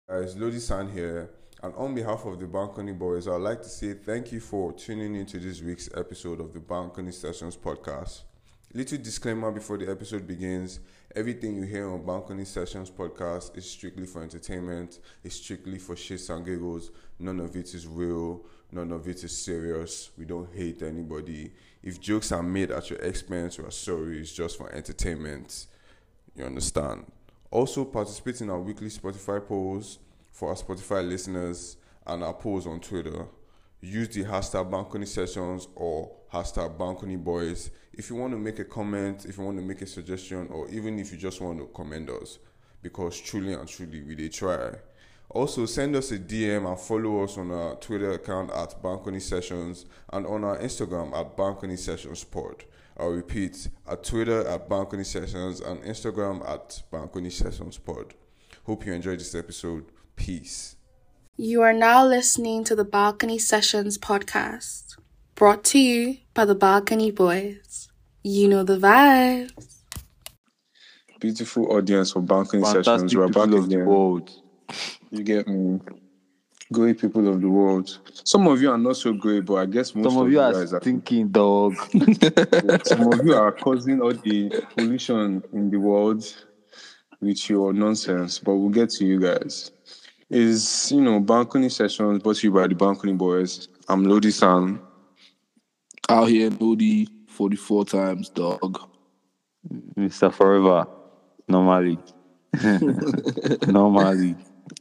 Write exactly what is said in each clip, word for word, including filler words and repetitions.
Guys, Lodi San here, and on behalf of the Balcony Boys, I'd like to say thank you for tuning into this week's episode of the Balcony Sessions podcast. Little disclaimer before the episode begins: everything you hear on Balcony Sessions podcast is strictly for entertainment, it's strictly for shits and giggles. None of it is real, none of it is serious. We don't hate anybody. If jokes are made at your expense, we are sorry, it's just for entertainment. You understand? Also, participate in our weekly Spotify polls for our Spotify listeners and our polls on Twitter. Use the hashtag Balcony Sessions or hashtag Balcony Boys if you want to make a comment, if you want to make a suggestion, or even if you just want to commend us, because truly and truly we did try. Also, send us a D M and follow us on our Twitter account at Balcony Sessions and on our Instagram at Balcony Sessions Pod. I'll repeat, at Twitter at Balcony Sessions and Instagram at Balcony Sessions Pod. Hope you enjoyed this episode. Peace. You are now listening to the Balcony Sessions podcast, brought to you by the Balcony Boys. You know the vibes. Beautiful audience for Balcony Fantastic Sessions. We're back people of the again. world. You get me? Great people of the world. Some of you are not so great, but I guess most Some of you are guys are. stinking dog. Some of you are causing all the pollution in the world with your nonsense, but we'll get to you guys. Is you know Balcony Sessions brought to you by the Balcony Boys. I'm Lodi San. Out here, Lodi, forty-four times, dog. Mister Forever. Normally. Normally.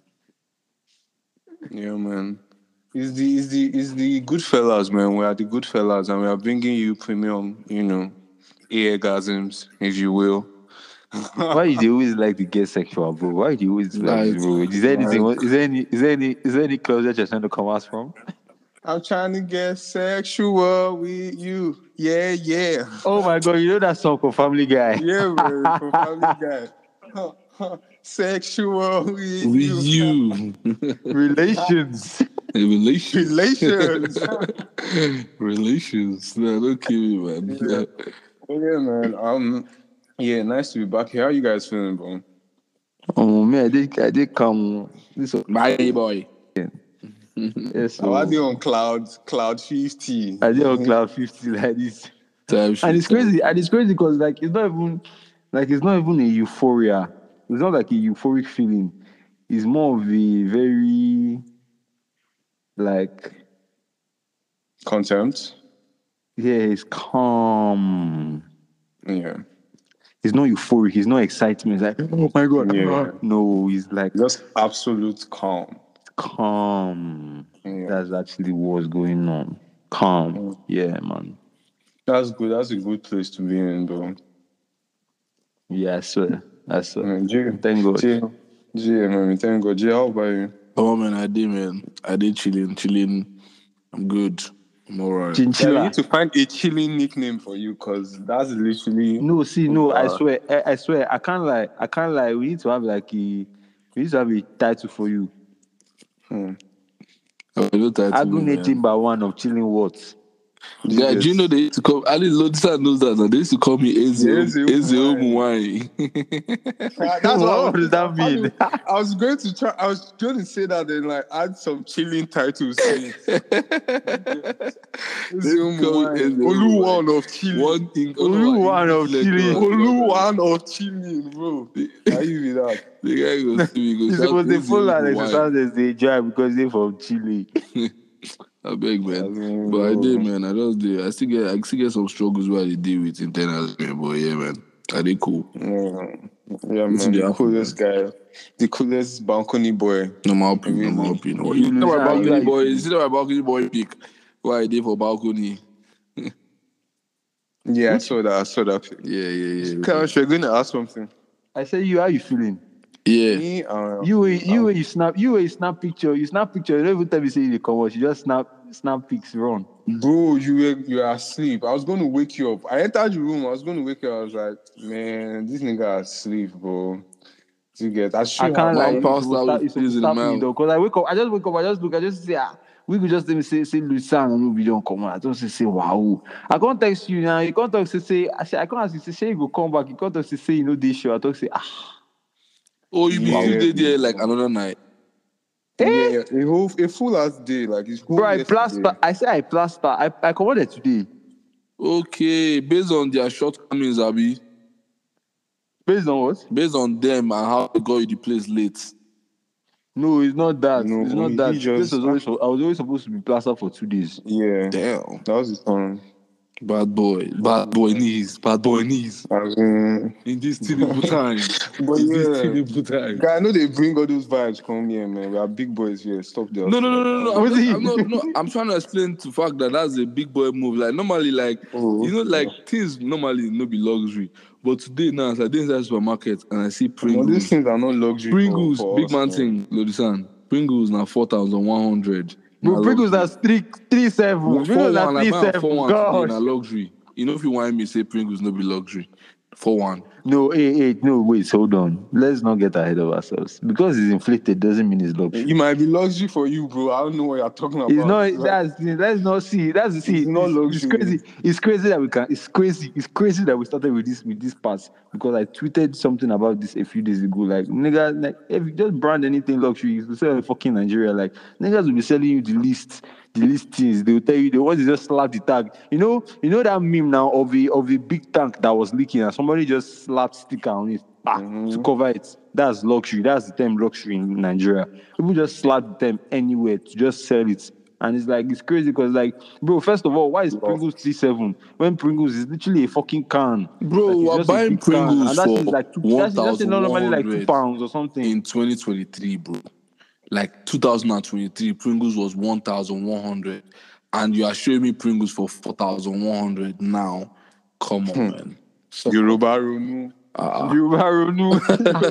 Yeah, man. It's the it's the it's the good fellas, man. We are the good fellas, and we are bringing you premium, you know, eargasms, if you will. Why do you always like to get sexual, bro? Why do you always like Like, this, bro? Is there anything? Is there any? Is there any? Is there any closet you're trying to come out from? I'm trying to get sexual with you. Yeah, yeah. Oh my God! You know that song from Family Guy? Yeah, man. From Family Guy. Huh, huh. Sexual with, With you. you. Relations. Relations. Relations. Relations. No, don't kill me, man. Yeah. Yeah, man. Um, yeah, nice to be back here. How you guys feeling, bro? Oh man, I did. I did come. This was Bye, boy. yes. So, I So, did on cloud, cloud fifty. I did on cloud fifty like this. Time And it's crazy, and it's crazy because like it's not even like it's not even a euphoria. It's not like a euphoric feeling. It's more of a very like Contempt. yeah, it's calm. Yeah. It's not euphoric. It's not excitement. It's like oh my god. Yeah. No, it's like Just absolute calm. calm. Yeah. That's actually what's going on. Calm. Yeah, man. That's good. That's a good place to be in, bro. Yeah, I swear. I swear. Yeah, Jay, Thank God. Jay, Jay, man, thank God. Jay, how about you? Oh, man, I did, man. I did chilling, chilling. I'm good. I'm all right. Yeah, we Chinchilla. need to find a chilling nickname for you because that's literally. No, see, no, I Uh, swear, I, I swear, I can't lie, I can't lie. We need to have like a, we need to have a title for you. Hmm. I don't title me, Agune man. Timber One of Chilling Words. Yeah, do you know they used to call, at least Lodisa knows that, and they used to call me Eze Eze Eze Omuwai. Omuwai. That's what, I What was- does that mean? I was going to try. I was going to say that and like add some chilling titles. To it. They call me Eze Oluwan of chilling. One thing, Oluwan of chilling. Oluwan of chilling, bro. How you with that? The guy goes to me, He's goes, supposed to Eze follow and Omuwai. exercise as they drive because they're from Chile. I beg, man. I mean, But I bro. did, man. I just did. I still get, I still get some struggles where I deal with internally, man. But yeah, man. I did cool. Yeah, yeah What's man. the The happen, coolest guy. The coolest balcony boy. No, my opinion, no, my Really? opinion. You You know lose my how you balcony like boy. it. You see my balcony boy pick. Why I did for balcony? Yeah, I saw that. I saw that. Yeah, yeah, yeah. Kash, you're going to ask something. I say, you, how you feeling? Yeah. Me, uh, You, you, you snap, you, you snap picture, you snap picture. You don't even tell me say you come out. You just snap, snap pics, run. bro, you were you were asleep. I was going to wake you up. I entered the room. I was going to wake you up. I was like, man, this nigga asleep, bro. Do you get? I, I can't my like you pastor will start, with you will pills in start the me mouth. though. Cause I wake up, I just wake up, I just look, I just say, ah, we could just let me say, say Lucian and we don't come on. I don't say, say, wow. I can't text you now. You can't talk to say, I say, I can't ask you to say, you go come back. You can't talk to say, you know, this show. I talk say, ah, Oh, you mean Yeah. you did there like another night? Yeah, a whole a full ass day, like it's whole Bro, I yesterday. plaster. I say I plaster. I I commanded today. Okay, based on their shortcomings, Abi, Based on what? based on them and how they got you the place late. No, it's not that. No, it's not he that. just- This was always, I was always supposed to be plastered for two days. Yeah, Damn. that was his turn. Bad boy. Bad boy knees. Bad boy knees. As in, In this terrible time. but In yeah, this terrible time. guy, I know they bring all those vibes. Come here, man. We are big boys here. Stop there. No, no, no, no, no. I'm, Was just, he? I'm not. No, I'm trying to explain to fact that that's a big boy move. Like normally, like Oh, you know, like things normally no be luxury. But today now, as I did inside the supermarket and I see Well, Pringles. these things are not luxury. Pringles, for, for big us, man man. thing, Lodisan. Pringles now four thousand one hundred. Bro, Pringles that's three three seven. four Pringles one. that's Like three man, seven. four one today Gosh. na luxury. You know if you want me say Pringles no be luxury. Four one. No, hey, hey, no, wait, hold on. Let's not get ahead of ourselves. Because it's inflated doesn't mean it's luxury. It might be luxury for you, bro. I don't know what you're talking about. It's not. Like, That's let's not see. That's see. It's not It's, it's luxury. crazy. It's crazy that we can. It's crazy. It's crazy that we started with this with this part because I tweeted something about this a few days ago. Like nigga, like if you just brand anything luxury, you sell in fucking Nigeria. Like niggas will be selling you the list, the list things. They will tell you they want to just slap the tag. You know, you know that meme now of a of a big tank that was leaking and somebody just slapped sticker on it ah, Mm-hmm. to cover it. That's luxury. That's the term luxury in Nigeria. People just slap the term anywhere to just sell it. And it's like, it's crazy because, like, bro, first of all, why is Pringles three seven when Pringles is literally a fucking can? Bro, Like, it's we're just a buying big can, Pringles and that for is like two, that's just normally like two one thousand one hundred pounds or something. in twenty twenty-three, bro. Like two thousand twenty-three, Pringles was one thousand one hundred, and you are showing me Pringles for four thousand one hundred now. Come on, man. Yoruba Ronu. You are new.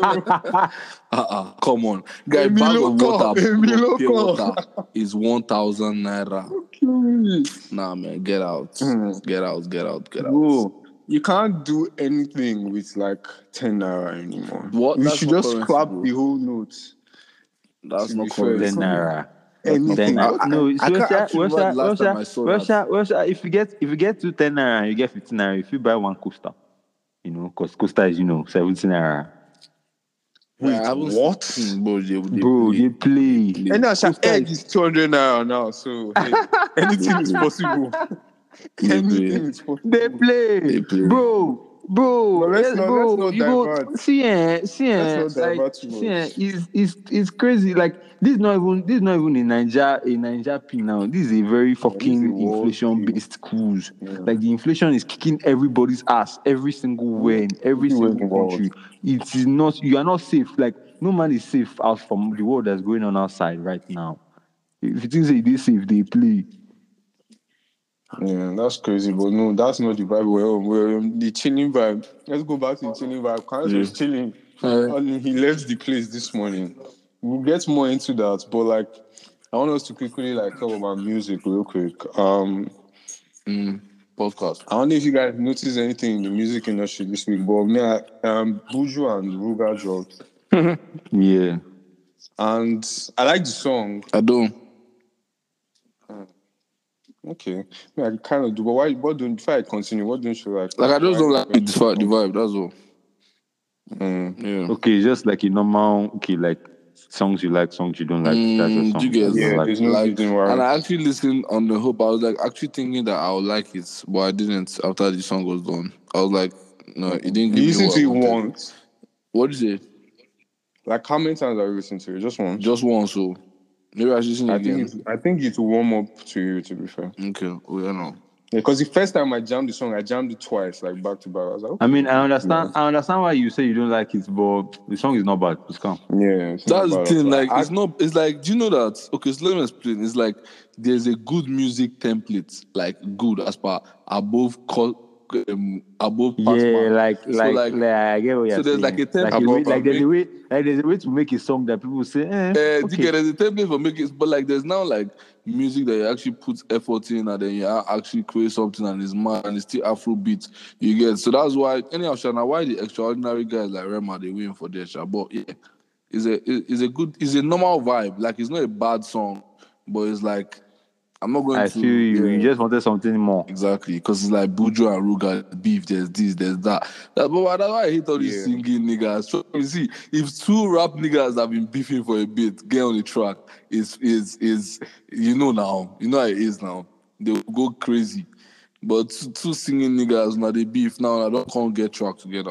Uh-uh, come on. Guy, Emi bag of loco, water, Emi bro, pure loco. water is one thousand naira. Nah, man, get out. Mm. Get out, get out, get out. Bro, you can't do anything with like ten naira anymore. What? We That's should not just currency, clap bro. the whole note. That's To not be fair, correct. Ten naira. Anything. not- What- No, I it's can't Russia, actually remember Russia, the last time I Russia, saw Russia, Russia. If you get if you get to ten naira, you get fifteen naira. If you buy one coaster, you know, because coaster is you know seventeen naira. Wait, Wait, I haven't what? seen- bro, they, they Bro, play. they play. They- And now Costa egg is- is two hundred naira now, so hey, anything is possible. Anything is possible. They play, They play. bro, bro. But let's yes, not- bro. let's not you go divert. see, eh, see, eh, Let's not like, divert too see, eh, much. it's, it's, it's crazy. Like this, is not even this, is not even a Niger, a Niger pin now. This is a very fucking world inflation-based cruise. Like the inflation is kicking everybody's ass every single way in every Everywhere in single the world. country. It is not. You are not safe. Like no man is safe out from the world that's going on outside right now. If you think say they safe, they play. Yeah, that's crazy, but no, that's not the vibe we're on. We're on the chilling vibe. Let's go back to the chilling vibe. Kans was chilling. Uh, And he left the place this morning. We'll get more into that, but like, I want us to quickly like talk about music real quick. Um, mm, podcast. I don't know if you guys noticed anything in the music industry this week, but me, I, um, Buju and Ruga dropped, Yeah. and I like the song. I don't. Okay, yeah, I kind of do, but why? What don't? If I continue, what don't you like? Like I just don't like the, vi- the vibe. That's all. Mm. Yeah. Okay, just like a normal, okay, like songs you like, songs you don't like. that's Mm, just songs you get- you don't Yeah, like. there's no Like, reason why. and I actually listened on the hope. I was like actually thinking that I would like it, but I didn't. After the song was done, I was like, no, it didn't give You me listen what to I it wanted. once. What is it? Like how many times have you listened to it? Just once. Just one. So maybe I should listen I again. think it's, I think it will warm up to you. To be fair, Okay. Oh, yeah, no. because the first time I jammed the song, I jammed it twice, like back to back. I was like, I mean, I understand. I understand why you say you don't like it, but the song is not bad. It's calm. yeah. it's not That's the bad. thing. Like, I- it's not. It's like, do you know that? Okay, so let me explain. It's like there's a good music template, like good as per above co- um, above. past Yeah, man. like, So, like, like, like, I get what you're so there's saying. like a template like, a way, above like there's and a way, like there's a way to make a song that people say, eh, Uh, do you okay. get it? The template for making, but like there's now like music that you actually put effort in, and then you actually create something, and it's mad, and it's still Afro beat. You get so that's why anyhow, Shana, why the extraordinary guys like Rema they win for their shot. But yeah, it's a it's a good, it's a normal vibe. Like it's not a bad song, but it's like I'm not going I to. feel you. Yeah. You just wanted something more. Exactly, because it's like Buju and Ruga beef. There's this, there's that. That but that's why I hate all these Yeah. singing niggas. So you see, if two rap niggas have been beefing for a bit, get on the track. Is is is you know now? You know how it is now. They will go crazy. But two, two singing niggas now they beef now. I don't can't get track together.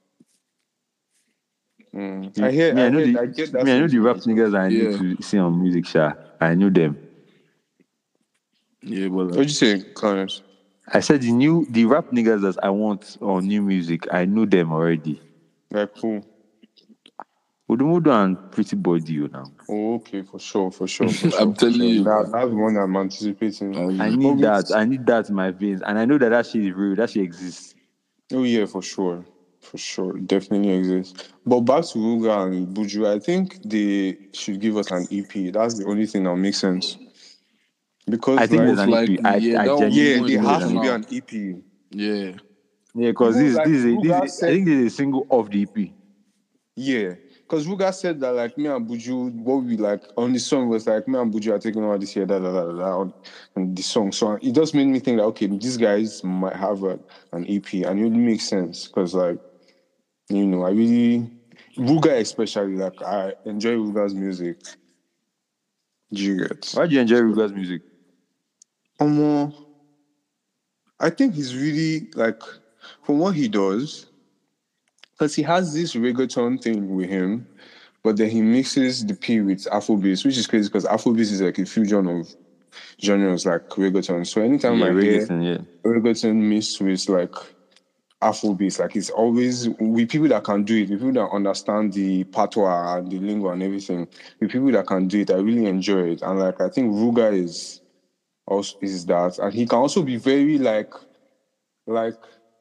Mm. I hear. Me, I I know hear. the. I get that. Me, I know the rap sentiment. niggas I Yeah. need to see on music, sha. I knew them. Yeah, but What'd like, you say, Clarence? I said the new, the rap niggas that I want on new music. I knew them already. Like who? Udumudu and Pretty Boy Dio now. Oh, okay, for sure, for sure, for sure. I'm for telling sure. you, That, that's the one I'm anticipating. um, I But need with- that. I need that in my veins, and I know that that shit is real. That shit exists. Oh yeah, for sure, for sure, it definitely exists. But back to Ruga and Buju, I think they should give us an E P. That's the only thing that makes sense. Because I think like, there's an E P. likely, I, yeah, I that one- genuinely yeah, More they think have there's to an be E P. an E P. yeah. Yeah, because Even this, like this, is a, Ruga this, is- I said- think this is a single of the E P. Yeah, because Ruga said that like me and Buju, what we like on the song was like me and Buju are taking over this year, da da da da, da on, on the song. So it just made me think that okay, these guys might have a, an E P, and it really makes sense because like you know, I really Ruga especially like I enjoy Ruga's music. Do you get? Why do you enjoy Ruga's music? Um, I think he's really like from what he does, because he has this reggaeton thing with him, but then he mixes the P with Afrobeats, which is crazy because Afrobeats is like a fusion of genres like reggaeton. So anytime Yeah, I hear reggaeton, yeah. reggaeton mixed with like Afrobeats, like it's always with people that can do it, with people that understand the patois and the lingo and everything, with people that can do it, I really enjoy it. And like I think Ruga is also is that, and he can also be very like like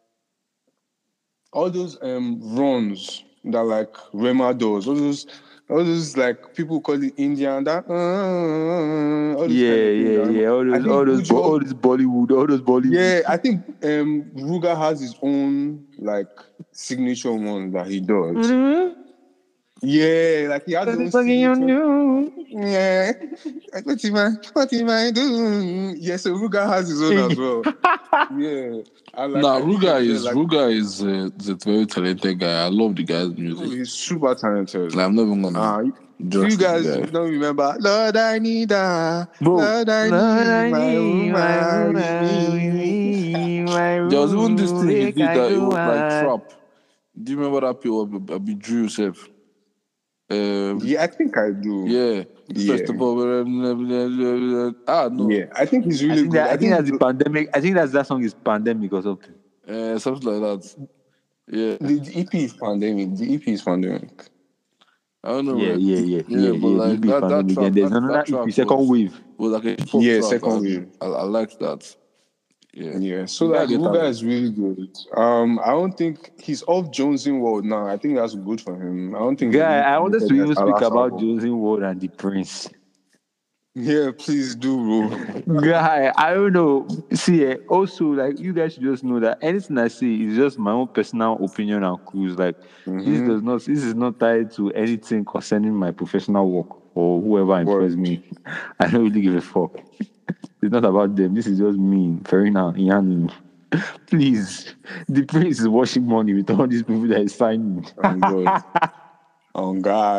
all those um runs that like Rema does, all those all those like people call it Indian that uh, all those Yeah, kind of things yeah, that Rema- yeah. All I those, think all those, Buju Bo- also- all this Bollywood, all those Bollywood. yeah, I think um Ruga has his own like signature one that he does. Mm-hmm. Yeah, like he has his own signature. Yeah. Like, what am I? What am I doing? Yeah, so Ruga has his own as well. Yeah. I like, Nah, I really Ruga enjoy, is like, Ruga is, uh, is a very talented guy. I love the guy's oh, music. he's super talented. Like, I'm not even gonna. Uh, judge you the guys guy. don't remember, Lord, I need her. Bro, Lord, I Lord, I need my need my woman with woman with me. me, my there was even this room, thing he make did I that it go was like on. trap. Do you remember that people I be Drew yourself? Um, Yeah, I think I do. yeah. Yeah. First of all, ah no, Yeah, I think he's I really think good. that I think that's the pandemic. I think that's that song is pandemic or something. uh, something like that. Yeah, the, the E P is pandemic. The E P is pandemic. I don't know. Yeah, man. yeah, yeah, yeah, yeah, but yeah. like E P is that, that pandemic. track, And there's that, another that E P, track second was, wave. was like a hip hop Yeah, track. second I, wave. I, I liked that. Yeah, Yeah, so You like gotta get Ruga that. is really good. Um, I don't think he's off Jonesing World now. I think that's good for him. I don't think Guy, I wanted to even Our speak last about album. Josie Ward and the Prince. Yeah, please do, bro. Guy, I don't know. See, eh, also, like, you guys should just know that anything I say is just my own personal opinion and clues. Like, this does not, this is not tied to anything concerning my professional work or whoever employs Word. me. I don't really give a fuck. It's not about them. This is just me, Farina, Ian. Please, the Prince is washing money with all these people that is signing. Oh God. Oh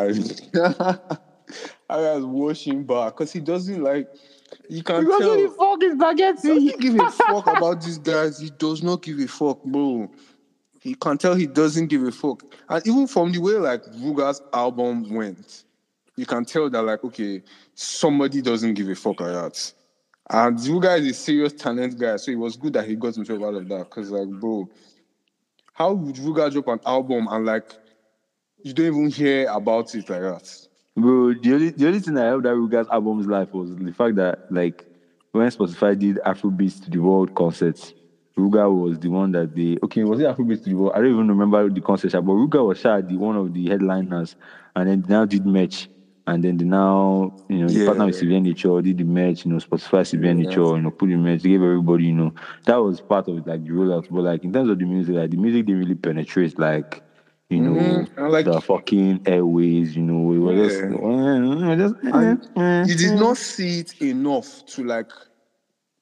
God. I was washing back because he doesn't like. You can Because tell. who the fuck is He spaghetti? doesn't give a fuck about these guys. He does not give a fuck, bro. He can tell he doesn't give a fuck. And even from the way like Ruga's album went, you can tell that like, okay, somebody doesn't give a fuck like that. And Ruga is a serious talent guy, so it was good that he got himself out of that. Because like, bro, how would Ruga drop an album and like you don't even hear about it like that? Bro, the only the only thing I helped that Ruga's album's life was the fact that like when Spotify did Afrobeats to the World concerts, Ruga was the one that they okay, was it Afrobeats to the World? I don't even remember the concert, but Ruga was sure the one of the headliners, and then they now did merch. And then they now, you know, the Yeah. partner with C V N H O did the merch, you know, Spotify C V N H O, Yeah. you know, put the merch, they gave everybody, you know, that was part of it, like the rollout. But like in terms of the music, like the music didn't really penetrate like you know, Mhm. And, like- the fucking airways, you know, it was just, Yeah. uh, just And uh, you did not see it enough to like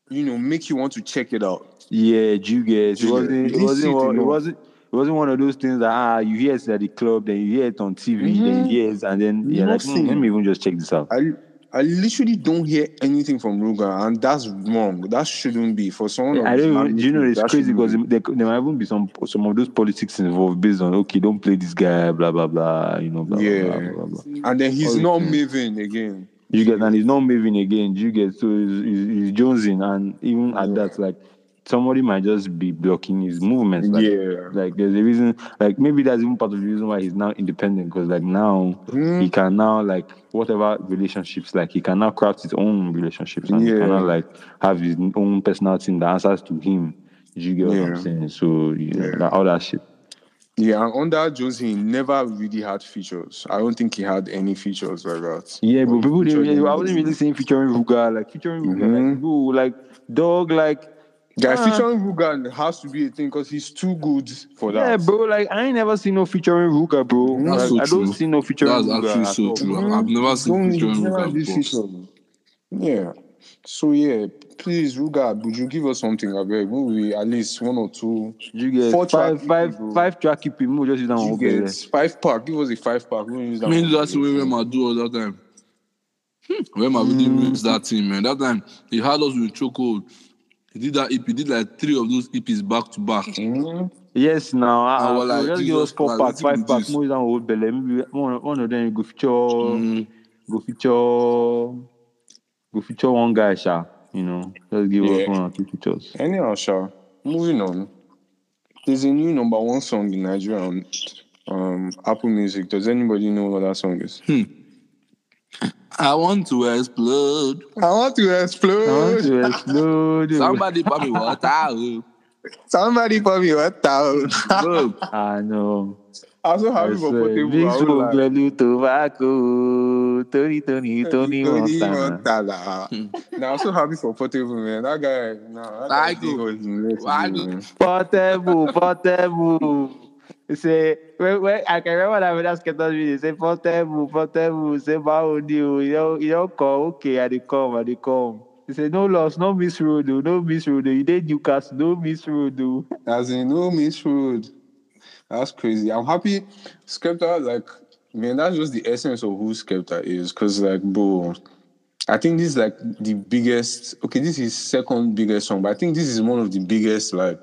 you know, make you want to check it out. Yeah, you guys. It Yeah, wasn't. you It didn't wasn't. see it one- It enough. wasn't. It wasn't one of those things that ah, you hear it at the club, then you hear it on T V, then you hear it, and then you're like, hmm, Nothing. let me even just check this out. I I literally don't hear anything from Ruga, and that's wrong. That shouldn't be for someone. of I his don't even, do you know magnitude, it's that crazy shouldn't because be. there, there might even be some some of those politics involved based on okay, don't play this guy, blah blah blah, you know, blah blah Yeah, blah blah blah. blah. and then he's All not these things. moving again. You get and he's not moving again. You get so he's, he's, he's jonesing, and even at Yeah. that, like somebody might just be blocking his movements. Like, Yeah. like there's a reason. Like maybe that's even part of the reason why he's now independent because like now Mm. he can now like whatever relationships like he can now craft his own relationships and he Yeah. cannot like have his own personal team that answers to him. You get what Yeah. I'm saying? So you know, Yeah. that, all that shit. Yeah, and under Jose, he never really had features. I don't think he had any features like that. Yeah, but Or people featured didn't. I anybody. wasn't really saying featuring Ruga, like featuring Ruga, Mhm. like bro, like dog, like. Guy, ah. featuring Ruga has to be a thing because he's too good for Yeah, that. bro. Like I ain't never seen no featuring Ruga, bro. That's Like, so I don't true. see no featuring That's Ruga actually at so all. true. Mhm. I've never seen Don't- featuring he never Ruga did before. feature. Yeah. So yeah, please, Ruga, would you give us something? I beg, maybe at least one or two. You get Four five, track five, E P, bro. five track keeping. More just use that You one. get Okay, five pack. Give us a five pack. We use that I mean, one. that's the way Rema do all that time. Hmm. Rema really missed that team, man. That time, he had us with chokehold. He did that E P. He did like three of those E Ps back to back. Mhm. yes, now I uh, was so like, just give Jesus us four Christ, pack, what five with pack. this? More use that old belly. Maybe one, one of them go feature, Mm. go feature, go feature one guy, sha. You know, just give us Yeah. one or two features. Anyhow, Sha, moving on. There's a new number one song in Nigeria on um, Apple Music. Does anybody know what that song is? I want to explode. I want to I want explode. to explode. Somebody pour me water. oh. Somebody pour me water. Bro, I know. I'm so I happy for swear, Portable. big I won't smoke, lie. blue tobacco, Tony, Tony, Tony Tony Montana. Montana. Nah, I'm so happy for Portable, man. That guy, nah, that guy I did go. what he needed to I do, go. man. Portable, portable. You say, when, when, I can remember that when that skeleton video, say, portable, portable, say, Bao deal, you don't, you don't come, okay, I they come, I they come. He said, no loss, no miss road, oh, no miss road, oh. You did Newcastle, no miss road, oh. As in, no Miss Road. That's crazy. I'm happy. Skepta, like, man, that's just the essence of who Skepta is. Because, like, bro, I think this is like the biggest. Okay, this is second biggest song, but I think this is one of the biggest, like,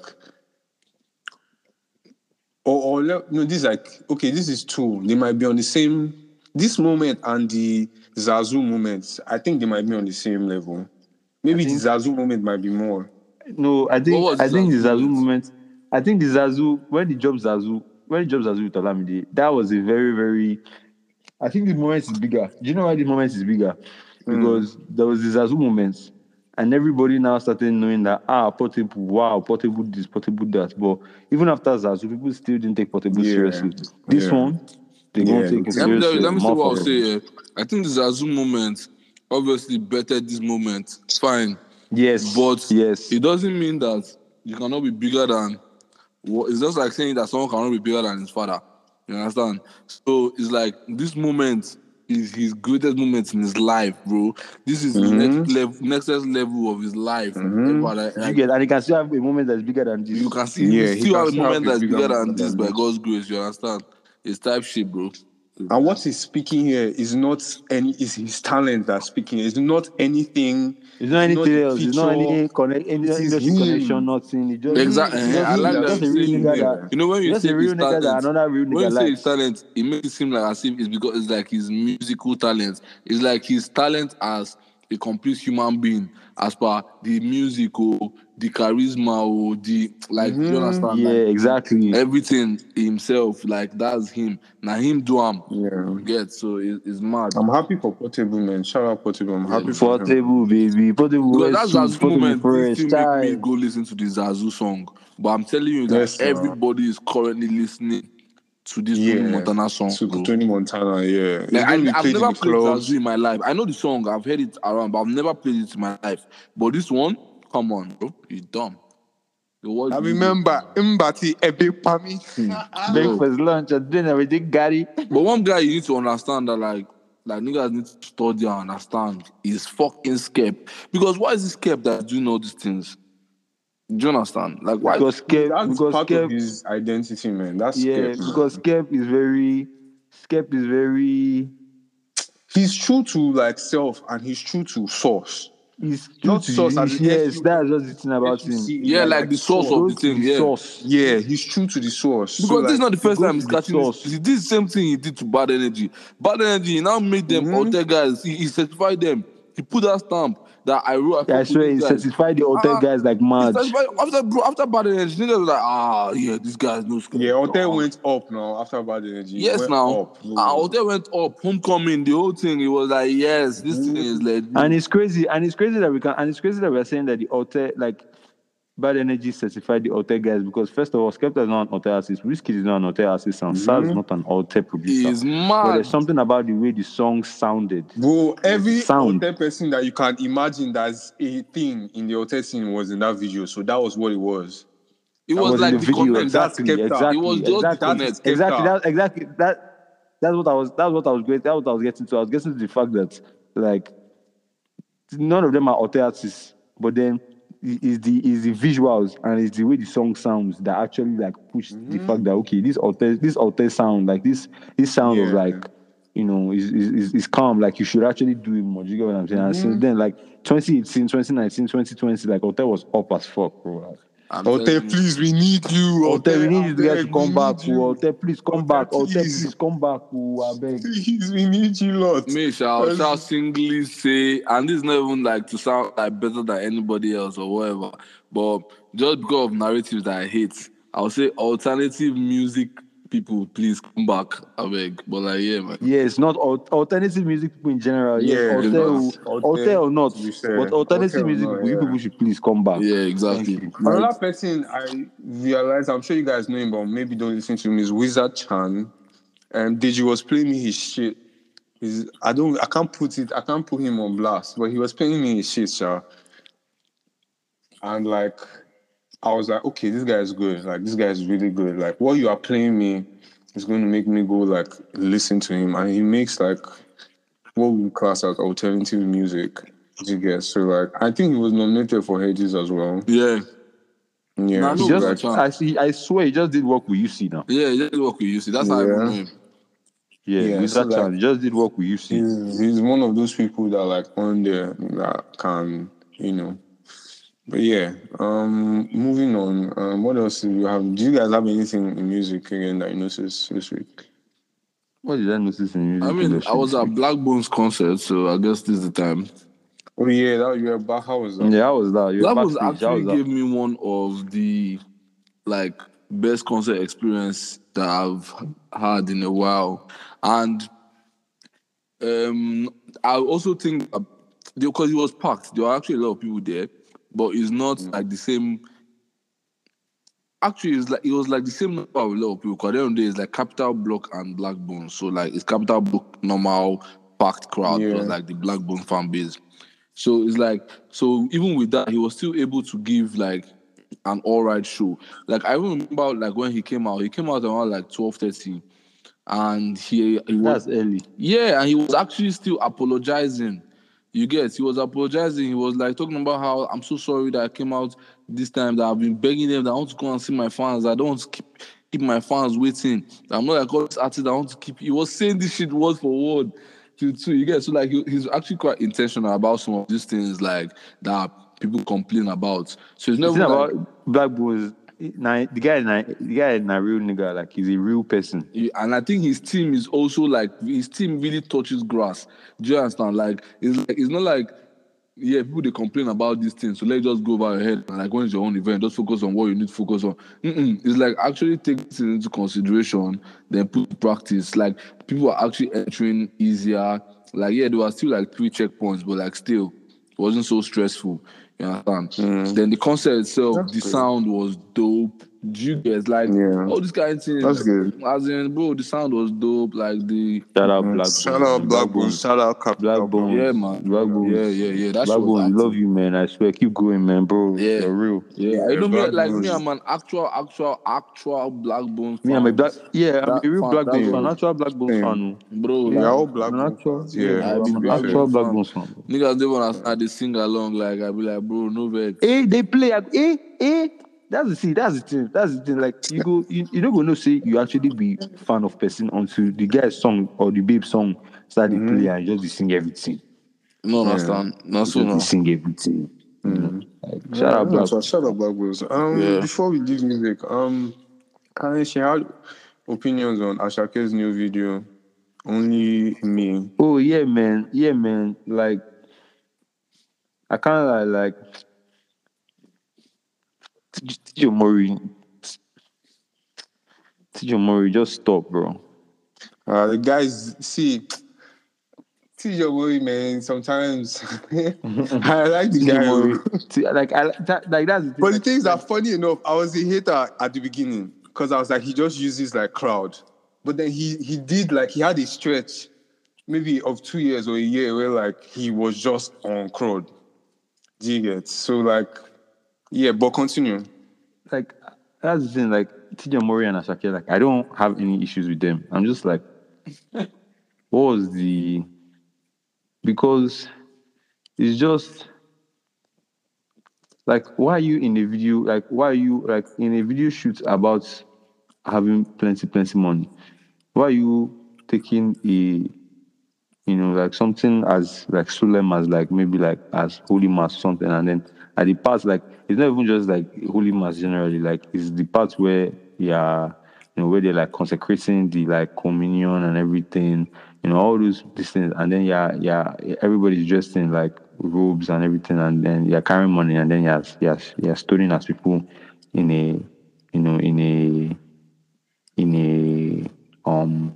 or, or le- no, this is like, okay, this is two. They might be on the same. This moment and the Zazu moment, I think they might be on the same level. Maybe the Zazu moment might be more. No, I think, was I think the Zazu Zazu moment? moment, I think the Zazu, when the job Zazu, when the job Zazu with Olamide, that was a very, very, I think the moment is bigger. Do you know why the moment is bigger? Because there was the Zazu moments, and everybody now started knowing that, ah, Portable, wow, Portable this, Portable that. But even after Zazu, people still didn't take Portable Yeah. seriously. This Yeah. one, they're going Yeah, to take it they Let me tell seriously. you, let me say what I'll motherfucker. say. eh. I think the Zazu moment obviously bettered this moment. Fine. Yes, But yes. it doesn't mean that you cannot be bigger than what it's just like saying that someone cannot be bigger than his father. You understand? So it's like this moment is his greatest moment in his life, bro. This is next level, next level of his life. Ever. Like, You get, and you can still have a moment that's bigger than this. you can see, Yeah, you he still can have a still have moment a that's bigger bigger than moment this than by this. God's grace. You understand? It's type shit, bro. And what he's speaking here is not any, is his talent that's speaking. It's not anything. It's not anything the else. It's not any connect, any It is industry him. connection, nothing. It's just, Exactly. it's just, I like it's that just a you real say nigga yeah. that. You know, when you It's just say a real his nigga that talent, another real when nigga you say his likes. talent, it makes it seem like as if it's because it's like his musical talent. It's like his talent as a complete human being, as per the music or the charisma or the like. You understand? Yeah, Like, exactly. everything himself, like that's him. Now him do am. Yeah. Get so it, it's mad. I'm happy for Portable, man. Shout out Portable. I'm happy for him. Portable, baby. Portable, Because West that Suits, Zazu Portable moment did Fresh, still make me style. go listen to the Zazu song. But I'm telling you that Yes, sir. everybody is currently listening to this Tony Yeah. Montana song, To bro. Tony Montana, yeah. It's Like, going to I, be I've played in never the played clubs. Zazu in my life. I know the song, I've heard it around, but I've never played it in my life. But this one, come on, bro, you're dumb. The words I you- remember Mbati Ebe Pami. Breakfast, lunch, and dinner with Dick Gary. But one guy you need to understand that, like, like niggas need to study and understand is fucking Skep. Because why is this Skep that doing all these things? Do you understand? Like why? Because Skep, That's because part Skep, of his identity, man. That's yeah, Skep, man. because Skep is very, Skep is very. He's true to like self and he's true to source. He's Not true source to as in yes, S U that's just the thing about S U him. C E, Yeah, like the source of the Goes to thing, yeah. source. Yeah, he's true to the source. Because So, this is like, not the first goes time he's to the catching this. source. He did the same thing he did to Bad Energy. Bad Energy, he now made them Mhm. alter guys. He, he certified them. He put that stamp that I wrote. Yeah, I fuck with swear he these guys. certified the hotel Ah, guys like He mad. certified, after, bro, after Bad Energy, niggas were like, ah, yeah, these guys know Skep. yeah, Hotel Ah. went up now after Bad Energy. Yes, went now. Up. And Hotel went up, Homecoming, the whole thing. It was like, yes, this thing is legit. And it's crazy, and it's crazy that we can, and it's crazy that we're saying that the hotel, like, Bad Energy certified the hotel guys because first of all, Skepta is not an hotel artist, Wizkid is not an hotel artist, and Saz is not an hotel producer. It's But mad. there's something about the way the song sounded. Bro, every Sound. hotel person that you can imagine that's a thing in the hotel scene was in that video. So that was what it was. It That was, was like in the, the video, connect. exactly, Skepta. exactly, It was just the exactly, connect. exactly, Skepta. that, exactly, that, that's what I was, that's what I was great, that's what I was getting to. I was getting to the fact that, like, none of them are hotel artists, but then is the is the visuals and it's the way the song sounds that actually like push the fact that okay, this hotel this hotel sound like this this sound of Yeah. like you know is, is is is calm, like you should actually do it more. Do you get what I'm saying? And since then, like twenty eighteen, twenty nineteen, twenty twenty, like hotel was up as fuck, bro. Like, I'm Hotel, telling you. please, we need you. hotel, we need you I guys beg, to come we back. need you. Oh, hotel, please come Hotel, back. Hotel, please. please come back. Oh, I beg. Please, we need you lot. Me shall, Because- shall singly say, and this is not even like to sound like better than anybody else or whatever, but just because of narratives that I hate, I'll say alternative music people, please come back. I beg. But like, yeah, man. Yes, not al- alternative music people in general. Yes, Yeah, hotel, yes. hotel or not, to be fair. but alternative Hotel or music not, people, you yeah. people should please come back. Yeah, exactly. Thank you. Another Like, person I realized, I'm sure you guys know him, but maybe don't listen to him, is Wizard Chan. And Deji was playing me his shit. His, I don't, I can't put it, I can't put him on blast, but he was playing me his shit, sir. And like, I was like, okay, this guy is good. Like, this guy is really good. Like, what you are playing me is going to make me go like listen to him, and he makes like what we class as alternative music. You get so like, I think he was nominated for Hedges as well. yeah. Yeah, Nah, so, no, Just, like, Chan. I see. I swear, he just did work with U C now. Yeah, that's what we used to. That's how I Yeah. know him. Yeah, Yeah, with so that like- chance, he just did work with U C. He's, he's one of those people that like on there that can, you know. But yeah, um, moving on. Um, what else do you have? Do you guys have anything in music again that you noticed this week? What did I notice in music I mean, industry I was this at week? Black Bones concert, so I guess this is the time. Oh yeah, that you were back. How was that? Yeah, I was that. You were Black Bones backstage. I actually was gave that. me one of the like best concert experience that I've had in a while, and um, I also think because it was packed, there were actually a lot of people there, but it's not like the same. Actually, it's like it was like the same number of a lot of people. Because at the end of the day, it's like Capital Block and Black Bones. So like it's Capital Block normal packed crowd Yeah. plus like the Black Bone fan base. So it's like so even with that, he was still able to give like an all right show. Like I even remember like when he came out, he came out around like twelve thirty, and he, he was That's early. yeah, and he was actually still apologizing. You get, he was apologizing. He was like talking about how I'm so sorry that I came out this time, that I've been begging them that I want to go and see my fans. I don't want to keep keep my fans waiting. I'm not like all this artist. I want to keep. He was saying this shit word for word. To, to you get, so like he, he's actually quite intentional about some of these things like that people complain about. So it's The never thing like, about Black Bones, nah, the guy, nah, the guy is a real nigga. Like he's a real person. and I think his team is also like his team really touches grass. Do you understand? Like it's like it's not like yeah, people they complain about these things, so let's just go over your head and like when it's your own event, just focus on what you need to focus on. Mm-mm. It's like actually take this into consideration, then put practice. Like people are actually entering easier. Like yeah, there were still like three checkpoints, but like still it wasn't so stressful. You understand? Then the concert itself, That's the good. sound was dope. Do you get like Yeah. all this kind of thing? That's good. As in, bro, the sound was dope. Like the Shout out Mm. Black Shout Bones, out man. Black Black Bones. Bones. Shout out Capital Black Bro. Bones. yeah, man. Black Bones. Yeah, yeah, yeah. That Black shit was Bones, love active. you, man. I swear, keep going, man, bro. Yeah. You're real. Yeah, Yeah, you know me, Black like Bones. me, I'm an actual, actual, actual Black Bones fan. Me, I'm a black. Yeah, I'm That a real fan- Black that's Bones what- fan. Actual Black Bones Same. fan. oh. Bro, We like, are all Black I'm Bones actual, fans. yeah, Yeah, I bro, be I'm an Black actual Bones Black fan. Bones fan. Bro. Niggas they wanna start they sing along. Like I be like, bro, no vex. Eh, they play. at- Eh, eh. That's the thing. That's the thing. That's the thing. Like you go, you, you don't go no say you actually be fan of person until the guy's song or the babe song start Mm-hmm. to play and you just be sing everything. No understand. No You so just no. be sing everything. You know? Like, shout Yeah, out Black. so shout out Black Bones. Um, Yeah. Before we leave music, um, can she had opinions on Ashake's new video? Only me. Oh yeah, man. Yeah, man. Like I kind of like, like T J Mori. T J Mori, just stop, bro. Uh, the guys, see, T J Mori, man. Sometimes I like the T J guy. Mori, oh. T- like I that, like that's the thing. But the like, things are funny enough. I was a hater at the beginning because I was like, he just uses like crowd. But then he he did like he had a stretch, maybe of two years or a year where like he was just on crowd. Do you get? So like, yeah. But continue. like that's the thing. Like T J Mori and Asake, like I don't have any issues with them. I'm just like, what was the? Because it's just like, why are you in a video? Like, why are you like in a video shoot about having plenty, plenty money? Why are you taking a, you know, like something as like solemn as like maybe like as holy mass or something, and then at the part like it's not even just like holy mass generally, like it's the part where yeah, you know, where they're like consecrating the like communion and everything, you know, all those these things, and then yeah, yeah, everybody's dressed in like robes and everything, and then you're carrying money, and then you're you're, you're stoning as people in a, you know, in a in a um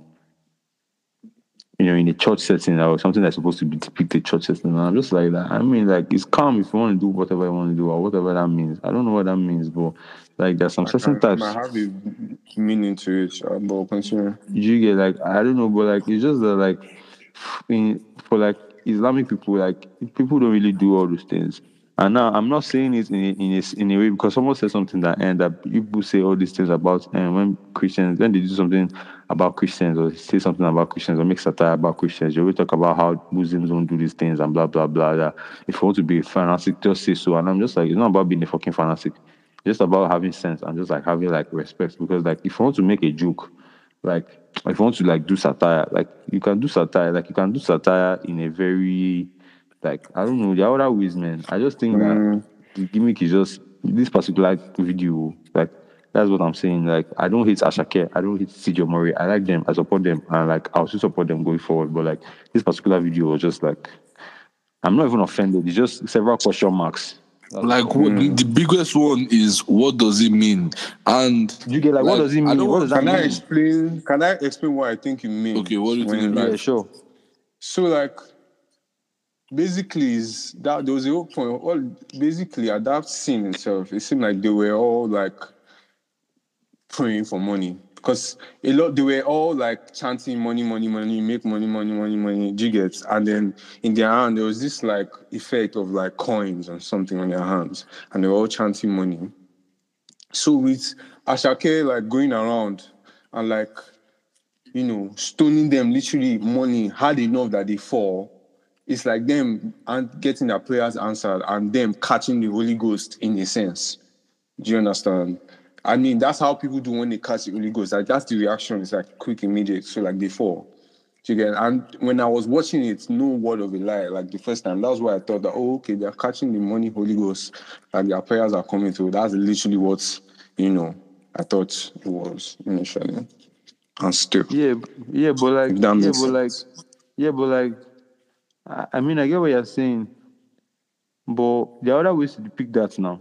you know, in a church setting or something that's supposed to be depicted church setting. And I'm just like that. I mean, like, it's calm if you want to do whatever you want to do or whatever that means. I don't know what that means, but like, there's some certain I types. might have a meaning to it, uh, but continue. You get like, I don't know, but like, it's just that, like, in, for like Islamic people, like, people don't really do all those things. And now I'm not saying it in a, in a, in a way because someone said something that and that people say all these things about and when Christians when they do something about Christians or say something about Christians or make satire about Christians, they always talk about how Muslims don't do these things and blah blah blah. That if you want to be a fanatic, just say so. And I'm just like, it's not about being a fucking fanatic. It's just about having sense and just like having like respect. Because like if you want to make a joke, like if you want to like do satire, like you can do satire, like you can do satire in a very like I don't know, there are other ways, man. I just think Mm. that the gimmick is just this particular video. Like that's what I'm saying. Like I don't hate Asake, I don't hate T J Mori. I like them, I support them, and like I'll still support them going forward. But like this particular video was just like I'm not even offended. It's just several question marks. That's Like all. what, the, the biggest one is what does it mean? And You get like, what like, does it I mean? don't What does that Can I mean? explain? Can I explain what I think you mean? Okay, what do you when, think? like, Yeah, sure. So like, basically, is that there was a whole point. Well, basically, at that scene itself, it seemed like they were all like praying for money because a lot they were all like chanting money, money, money, make money, money, money, money. Do you get? And then in their hand there was this like effect of like coins and something on their hands, and they were all chanting money. So with Asake like going around and like you know stoning them literally money hard enough that they fall. It's like them and getting their prayers answered and them catching the Holy Ghost in a sense. Do you understand? I mean, that's how people do when they catch the Holy Ghost. Like that's the reaction. It's like quick, immediate. So like they fall. Do you get? And when I was watching it, no word of a lie. Like the first time, that's why I thought that oh, okay, they're catching the money Holy Ghost. Like their prayers are coming through. That's literally what you know. I thought it was initially, and still. Yeah, yeah, but like, If that yeah, makes but like, sense. yeah, but like, I, I mean, I get what you're saying, but there are other ways to depict that now.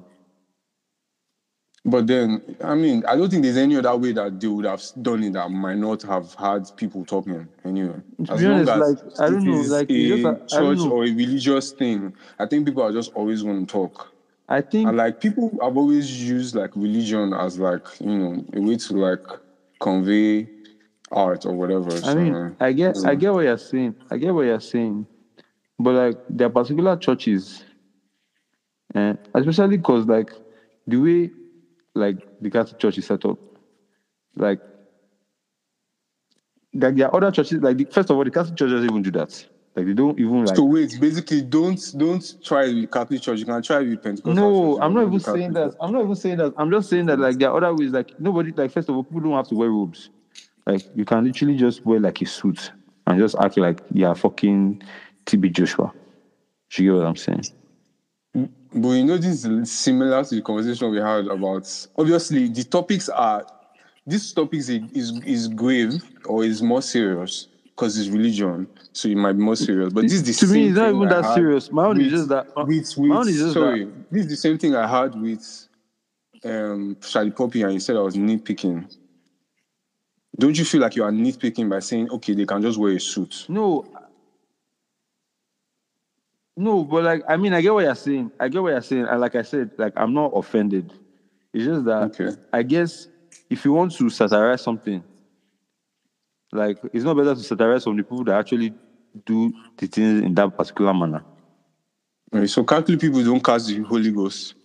But then, I mean, I don't think there's any other way that they would have done it that might not have had people talking anyway. To As be long honest, as like, I don't it know, is like, a it's just, I, I don't church know. or a religious thing, I think people are just always going to talk. I think And like people have always used like religion as like, you know, a way to like convey art or whatever. I So mean, I get I yeah. get what you're saying. I get what you're saying. But like there are particular churches, and especially because like the way like the Catholic Church is set up, like like there are other churches. Like the, first of all, the Catholic Church doesn't even do that. Like they don't even like. So wait, basically don't don't try with Catholic Church. You can try with Pentecostal No, churches, I'm but not not even the saying Catholic that. Church. I'm not even saying that. I'm just saying that like there are other ways. Like nobody, like first of all, people don't have to wear robes. Like you can literally just wear like a suit and just act like you're fucking T B Joshua. Do you get what I'm saying? But you know, this is similar to the conversation we had about. Obviously, the topics are these topics is is, is grave or is more serious because it's religion, so it might be more serious. But this is the To me, same it's not thing even I that had serious. My own is with just that. My, with my with own is just that. sorry. This is the same thing I had with um Charlie Poppy, and you said I was nitpicking. Don't you feel like you are nitpicking by saying, okay, they can just wear a suit? No, no, but like I mean, I get what you're saying. I get what you're saying, and like I said, like I'm not offended. It's just that Okay. I guess if you want to satirize something, like it's not better to satirize from the people that actually do the things in that particular manner. Okay, so Catholic people don't cast the Holy Ghost.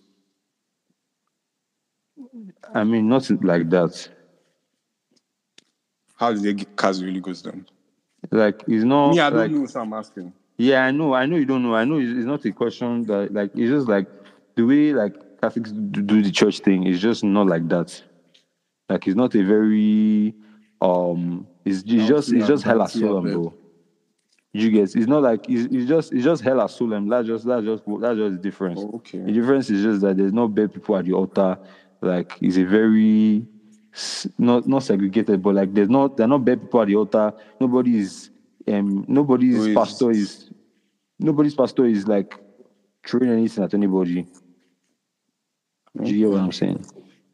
I mean, not like that. How do they get cast the Holy Ghost then? Like it's not Me, I don't like know, so I'm asking. yeah, I know, I know you don't know. I know it's, it's not a question that like it's just like the way like Catholics do, do the church thing is just not like that. Like it's not a very um it's, it's just it's just hella solemn, bro. You guys, it's not like it's, it's just it's just hella solemn. That's just that's just that's just the difference. Oh, okay. The difference is just that there's no bad people at the altar. Like it's a very s- not not segregated, but like there's not there are not bad people at the altar. Nobody is um nobody's Wait. pastor is nobody's pastor is like throwing anything at anybody. Do you get what I'm saying?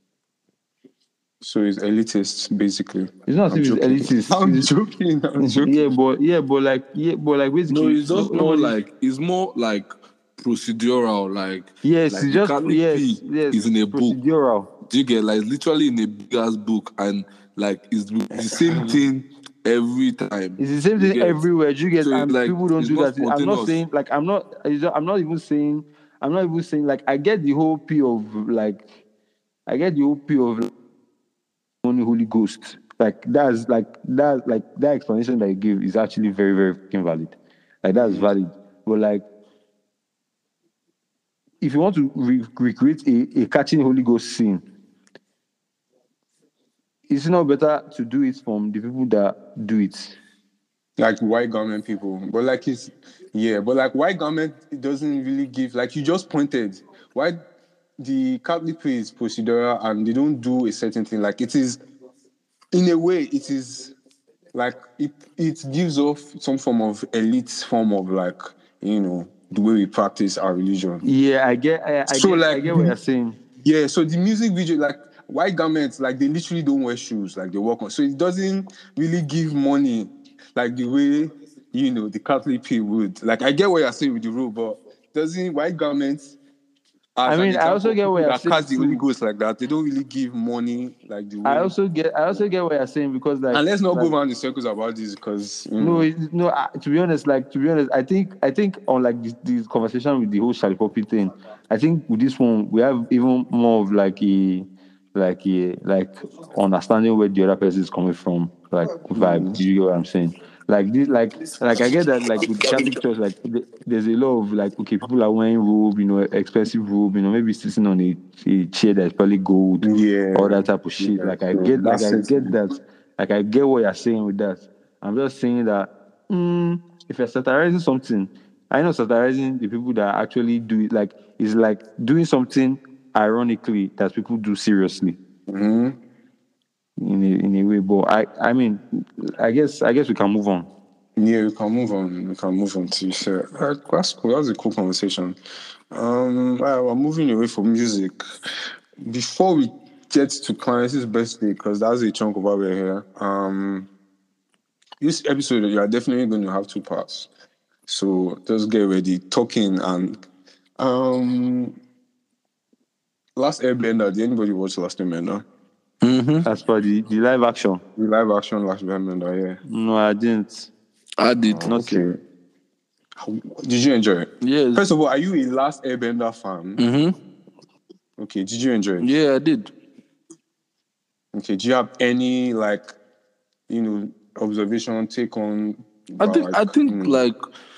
So it's elitist, basically. It's not I'm as if joking. it's elitist. I'm It's- joking. I'm joking. yeah, but yeah, but like yeah, but like basically No, it's just no- more nobody- like it's more like procedural. Like yes, like it's the just Catholic yes, P yes, is in a book. procedural. Do you get like literally in a big ass book and like it's the same thing every time. It's the same You thing get? everywhere. Do you get? So it's And like, people don't it's do not that. I'm not spontaneous. saying like I'm not. it's not- I'm not even saying. I'm not even saying like I get the whole P of like I get the whole P of like, only Holy Ghost. Like that's like that like that explanation that you give is actually very very fucking valid. Like that's valid. But like if you want to re- recreate a, a catching Holy Ghost scene, it's not better to do it from the people that do it. Like white garment people. But like it's yeah, but like white garment it doesn't really give like you just pointed. Why the Catholic prayer is procedural and they don't do a certain thing. Like it is in a way it is like it it gives off some form of elite form of like, you know, the way we practice our religion. Yeah, I get. I, I So, get. like, I get what you're saying. Yeah, so the music video, like white garments, like they literally don't wear shoes, like they walk on. So it doesn't really give money like the way, you know, the Catholic people would. Like I get what you're saying with the rule, but doesn't white garments as I an mean, I example also of get what people you're that saying cast the Holy too. Ghost like that, they don't really give money like the way. I also get. I also get what you're saying because like. and let's not like, go around in circles about this because you No, know, it, no. Uh, to be honest, like to be honest, I think I think on like this, this conversation with the whole Charlie Poppy thing, I think with this one we have even more of like a like a like understanding where the other person is coming from, like vibe. Do you get what I'm saying? Like this, like like I get that like with the Catholic Church, like th- there's a lot of like okay, people are wearing robe, you know, expensive robe, you know, maybe sitting on a, a chair that's probably gold, Yeah. all that type of shit. Yeah, Like I so get, like that's I it. get that, like I get what you're saying with that. I'm just saying that mm, if you're satirizing something, I know satirizing the people that actually do it. Like it's like doing something ironically that people do seriously. Mm-hmm. In a, in a way, but I, I mean, I guess, I guess we can move on. Yeah, we can move on. We can move on to share. Uh, that's cool. That's a cool conversation. Um, well, we're moving away from music. Before we get to Clarence's birthday, because that's a chunk of why we're here. Um, this episode you are definitely going to have two parts. So just get ready, talking and um, Last Airbender. Did anybody watch Last Airbender? Mm-hmm. As for the, the live action. The live action Last Airbender, yeah. No, I didn't. I did. Oh, Not okay. How- Did you enjoy it? Yes. First of all, are you a Last Airbender fan? Mm-hmm. Okay. Did you enjoy it? Yeah, I did. Okay. Do you have any like, you know, observation take on? I about, think like, I think you know- like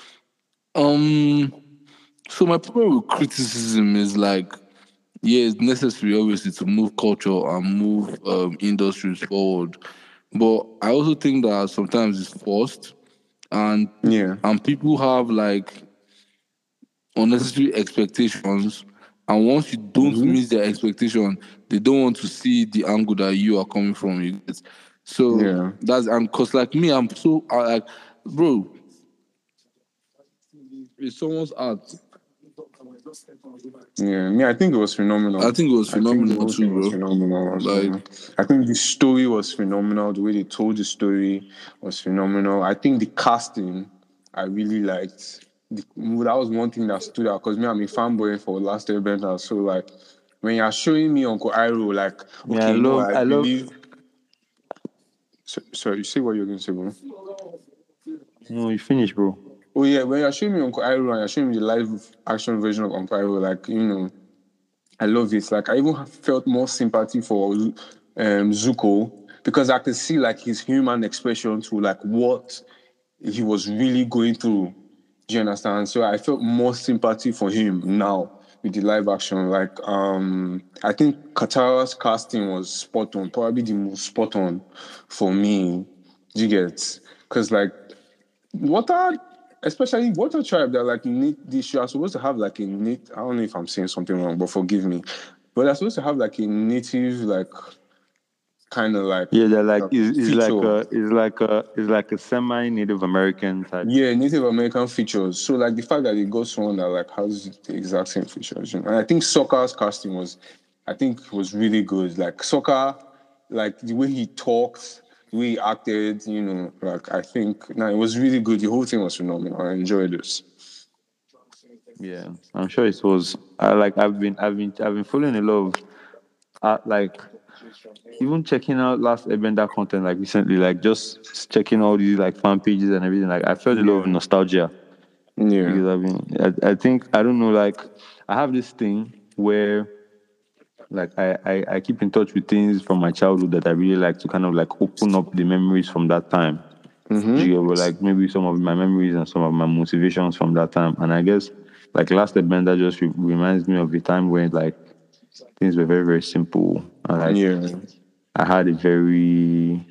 um so my problem with criticism is like, yeah, it's necessary obviously to move culture and move um, industries forward. But I also think that sometimes it's forced and Yeah. and people have like unnecessary expectations, and once you don't Mhm. meet their expectation, they don't want to see the angle that you are coming from. You get? So Yeah. that's and cause like me, I'm so I, like, bro, it's someone's art. Yeah, me, I think it was phenomenal. I think it was I think the phenomenal whole too, thing was bro. phenomenal as well. Like- I think the story was phenomenal. The way they told the story was phenomenal. I think the casting, I really liked. The, that was one thing that stood out because me, I'm a fanboy for Last Airbender. So like, when you're showing me Uncle Iroh, like, okay, Yeah, I you know, love- I, I love- believe. So, sorry, you say what you're going to say, bro? No, you finished, bro. Oh yeah, when you're showing me Uncle Iroh and you're showing me the live action version of Uncle Iroh, like, you know, I love it. Like, I even have felt more sympathy for um, Zuko because I could see like his human expression to like what he was really going through. Do you understand? So I felt more sympathy for him now with the live action. Like, um, I think Katara's casting was spot on, probably the most spot on for me. Do you get? Because like, what are especially water tribe that like need this you are supposed to have like a nat- I don't know if I'm saying something wrong, but forgive me. But they're supposed to have like a native like kind of like Yeah, they're like uh, it's, it's like feature. a it's like a it's like a semi-Native American type. Yeah, Native American features. So like the fact that they got someone that like has the exact same features, you know. And I think Sokka's casting was I think was really good. Like Sokka, like the way he talked, the way he acted, you know, like I think no, it was really good. The whole thing was phenomenal. I enjoyed this. Yeah, I'm sure it was. I like I've been I've been I've been following a lot of uh, like even checking out Last Airbender content like recently, like just checking all these like fan pages and everything. Like I felt a lot of Yeah. nostalgia Yeah. because I've been I, I think I don't know like I have this thing where like I, I I keep in touch with things from my childhood that I really like to kind of like open up the memories from that time. Mm-hmm. You get, but like maybe some of my memories and some of my motivations from that time. And I guess like Last Airbender just re- reminds me of the time when like things were very very simple. And like Yeah. I had a very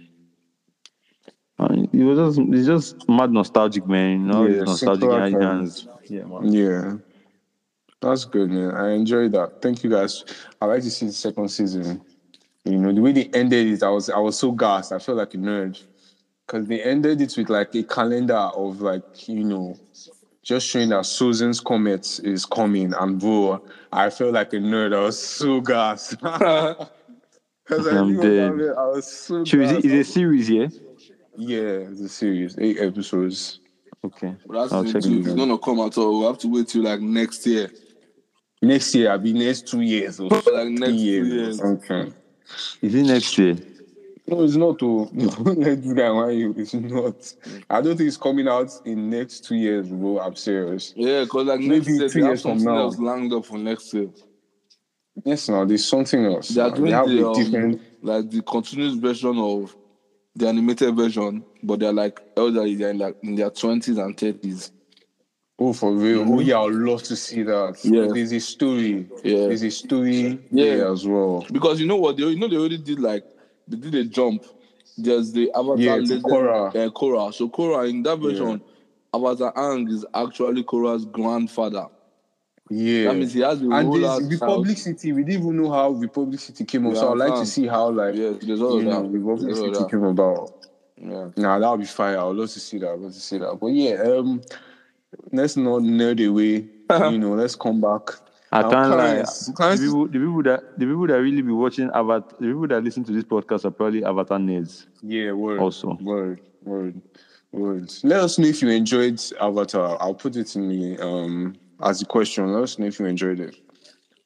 uh, it was just it's just mad nostalgic, man. You know, Yeah, these nostalgic simpler hands. Yeah, man. Yeah. That's good, man. I enjoyed that. Thank you guys. I like to see the second season. You know, the way they ended it, I was I was so gassed. I felt like a nerd. Because they ended it with like a calendar of like, you know, just showing that Susan's Comet is coming. And bro, I felt like a nerd. I was so gassed. Because I I'm knew dead. about it. I was so So is gassed. it is a series, yeah? Yeah, it's a series, eight episodes. Okay. But that's I'll the check two. it It's out. gonna come out, so we'll have to wait till like next year. Next year, I'll be next two years or Like three next two years. years. Or something. Is it next year? No, it's not. Oh, don't let this guy want you. It's not. I don't think it's coming out in next two years, bro. I'm serious. Yeah, because like Maybe next year two they have years from something now. else lined up for next year. Yes, now there's something else. They are now. doing They have the a um, different. like the continuous version of the animated version, but they're like elderly. They're in like in their twenties and thirties. Oh, for real. Oh, yeah. I'd love to see that. Yeah. There's a story. Yeah. There's a story Yeah. there as well. Because you know what? They you know they already did like they did a jump. There's the Avatar Yeah, to legend, Korra. Uh, Korra. So Korra in that version, Avatar Aang is actually Korra's grandfather. Yeah. That means he has a and whole there's ass Republic child. City. We didn't even know how Republic City came up. You So I'd like to understand? see how, like, Yeah, there's all you of know, that. Republic There's all of City that. came about. Yeah. Nah, that would be fire. I'd love to see that. I'd love to see that. But yeah, um, let's not nerd away. You know, let's come back. I Now, can't lie. Clarence- The Clarence is- people, the people that the people that really be watching Avatar, the people that listen to this podcast are probably Avatar nerds. Yeah, word. Also. Word, word, word. Let us know if you enjoyed Avatar. I'll put it in the um as a question. Let us know if you enjoyed it.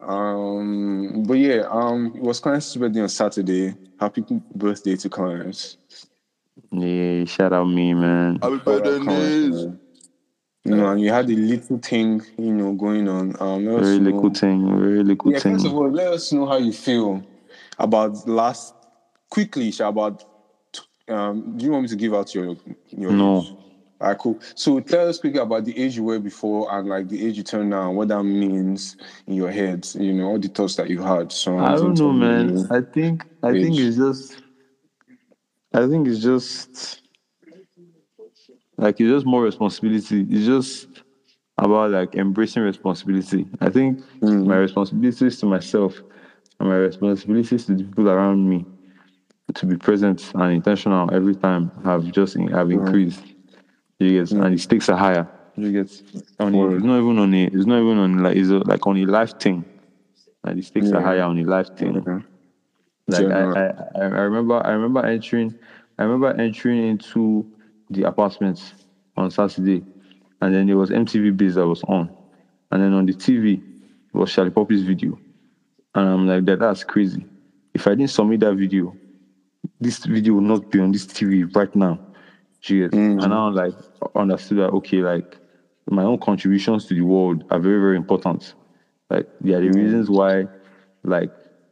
Um, but yeah, um, it was Clarence' birthday on Saturday. Happy birthday to Clarence. Yeah, shout out me, man. Happy Shout out birthday, Clarence, Niz. man. You know, and you had a little thing, you know, going on. Um, let us Very know. little thing, very little Yeah, first of thing. all, let us know how you feel about last quickly, Sha, about um do you want me to give out your your No. age? Alright, cool. So tell us quickly about the age you were before and like the age you turn now, what that means in your head, you know, all the thoughts that you had. So I don't know, man. I think I think it's just I think it's just like it's just more responsibility. It's just about like embracing responsibility. I think Mm. my responsibilities to myself and my responsibilities to the people around me to be present and intentional every time have just have increased. You get, and the stakes are higher. You get, on a, it's not even on a, it's not even on like it's a, like on a life thing. Like the stakes Yeah. are higher on a life thing. Yeah. Like I, General. I, I I remember, I remember entering, I remember entering into the apartments on Saturday, and then there was M T V Base that was on, and then on the T V was Charlie Poppy's video, and I'm like, that that's crazy. If I didn't submit that video, this video would not be on this T V right now. You get? Mm. And now like understood that okay, like my own contributions to the world are very, very important. Like they are the reasons why like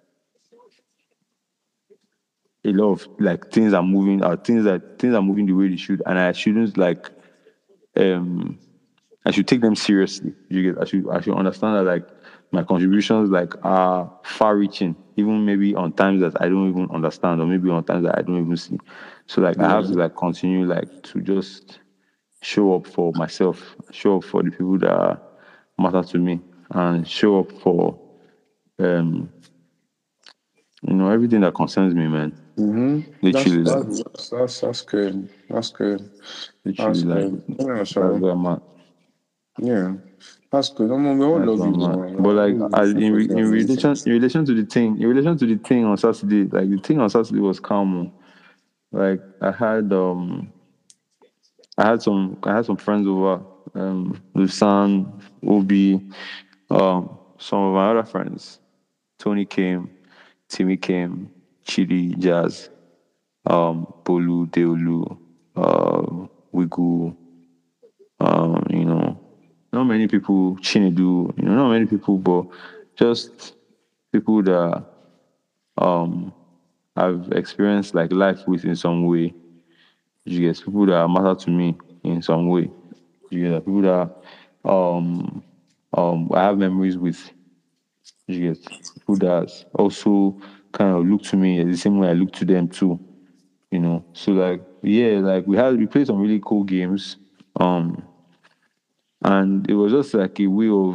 a lot of like things are moving or things that things are moving the way they should. And I shouldn't like um I should take them seriously. You get I should I should understand that like my contributions like are far reaching, even maybe on times that I don't even understand or maybe on times that I don't even see. So like I have to like continue like to just show up for myself, show up for the people that matter to me, and show up for um you know everything that concerns me, man. Mm-hmm. Literally, that's, like that's, that's that's good. That's good. literally, That's like good. Yeah, that's so where I'm at. yeah, that's good. I mean, we all That's love where you, I'm at. man. But like, Really I, looking in for re, you in and relation everything. in relation to the thing, in relation to the thing on Saturday, like the thing on Saturday was calm. Like I had um, I had some I had some friends over, um, Lusan, Obi, um, some of my other friends. Tony came, Timmy came, Chidi, Jazz, um, Bolu, Deolu, uh, Wigu, um, you know, not many people, Chinedu, you know, not many people, but just people that um I've experienced like life with in some way. You get people that matter to me in some way. You get people that um um I have memories with. You get people that also kind of look to me the same way I look to them too. You know, so like yeah, like we had we played some really cool games, um, and it was just like a way of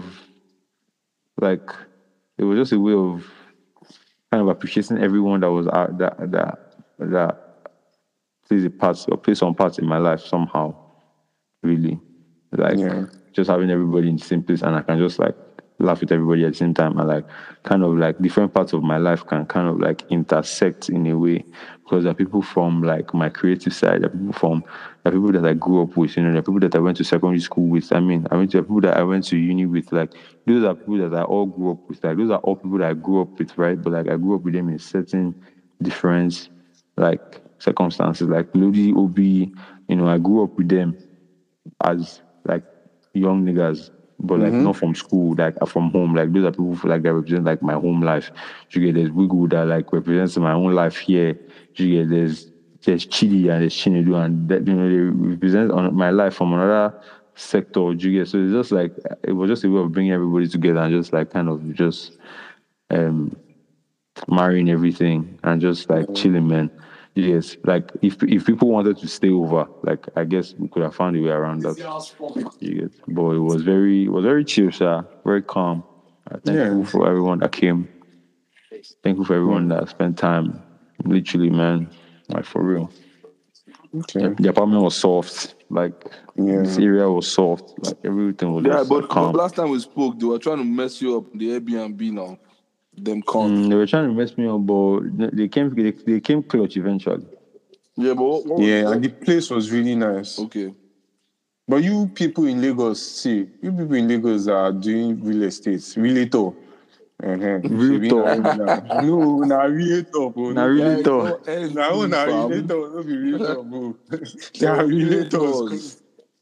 like it was just a way of kind of appreciating everyone that was out that that that plays a part or plays some part in my life somehow. Really, like Yeah. just having everybody in the same place, and I can just like laugh with everybody at the same time, and like kind of like different parts of my life can kind of like intersect in a way because there are people from like my creative side, there are people from there are people that I grew up with, you know, there are people that I went to secondary school with. I mean, I went to people that I went to uni with. Like those are people that I all grew up with. Like those are all people that I grew up with, right? But like I grew up with them in certain different like circumstances. Like Lodi, Obi, you know, I grew up with them as like young niggas, but like not from school, like from home. Like those are people who feel like they represent like my home life. You get there's Wiggle that like represents my own life here. You get there's there's Chidi and there's Chinedu and that you know they represent on my life from another sector. You get so it's just like it was just a way of bringing everybody together and just like kind of just um marrying everything and just like chilling, man. Yes, like if if people wanted to stay over, like I guess we could have found a way around that. You get, but it was very, it was very chill, sir. Very calm. Uh, thankful Yeah. for everyone that came. Thankful for everyone that spent time. Literally, man, like for real. Okay. The apartment was soft. Like Yeah. this area was soft. Like everything was Yeah, just but, like but calm. last time we spoke, they were trying to mess you up in the Airbnb now. Them cons. Mm, they were trying to mess me up, but they came, they, they came clutch eventually. Yeah, but what, what Yeah, and the place was really nice. Okay. But you people in Lagos, see, you people in Lagos are doing real estate, realtor. Uh-huh. Real Shebi talk. na na- No, na real talk, bro. Na No, really Like, talk. no end na oh, na fam. real talk. No be real talk, bro. They No, are real relators. talks.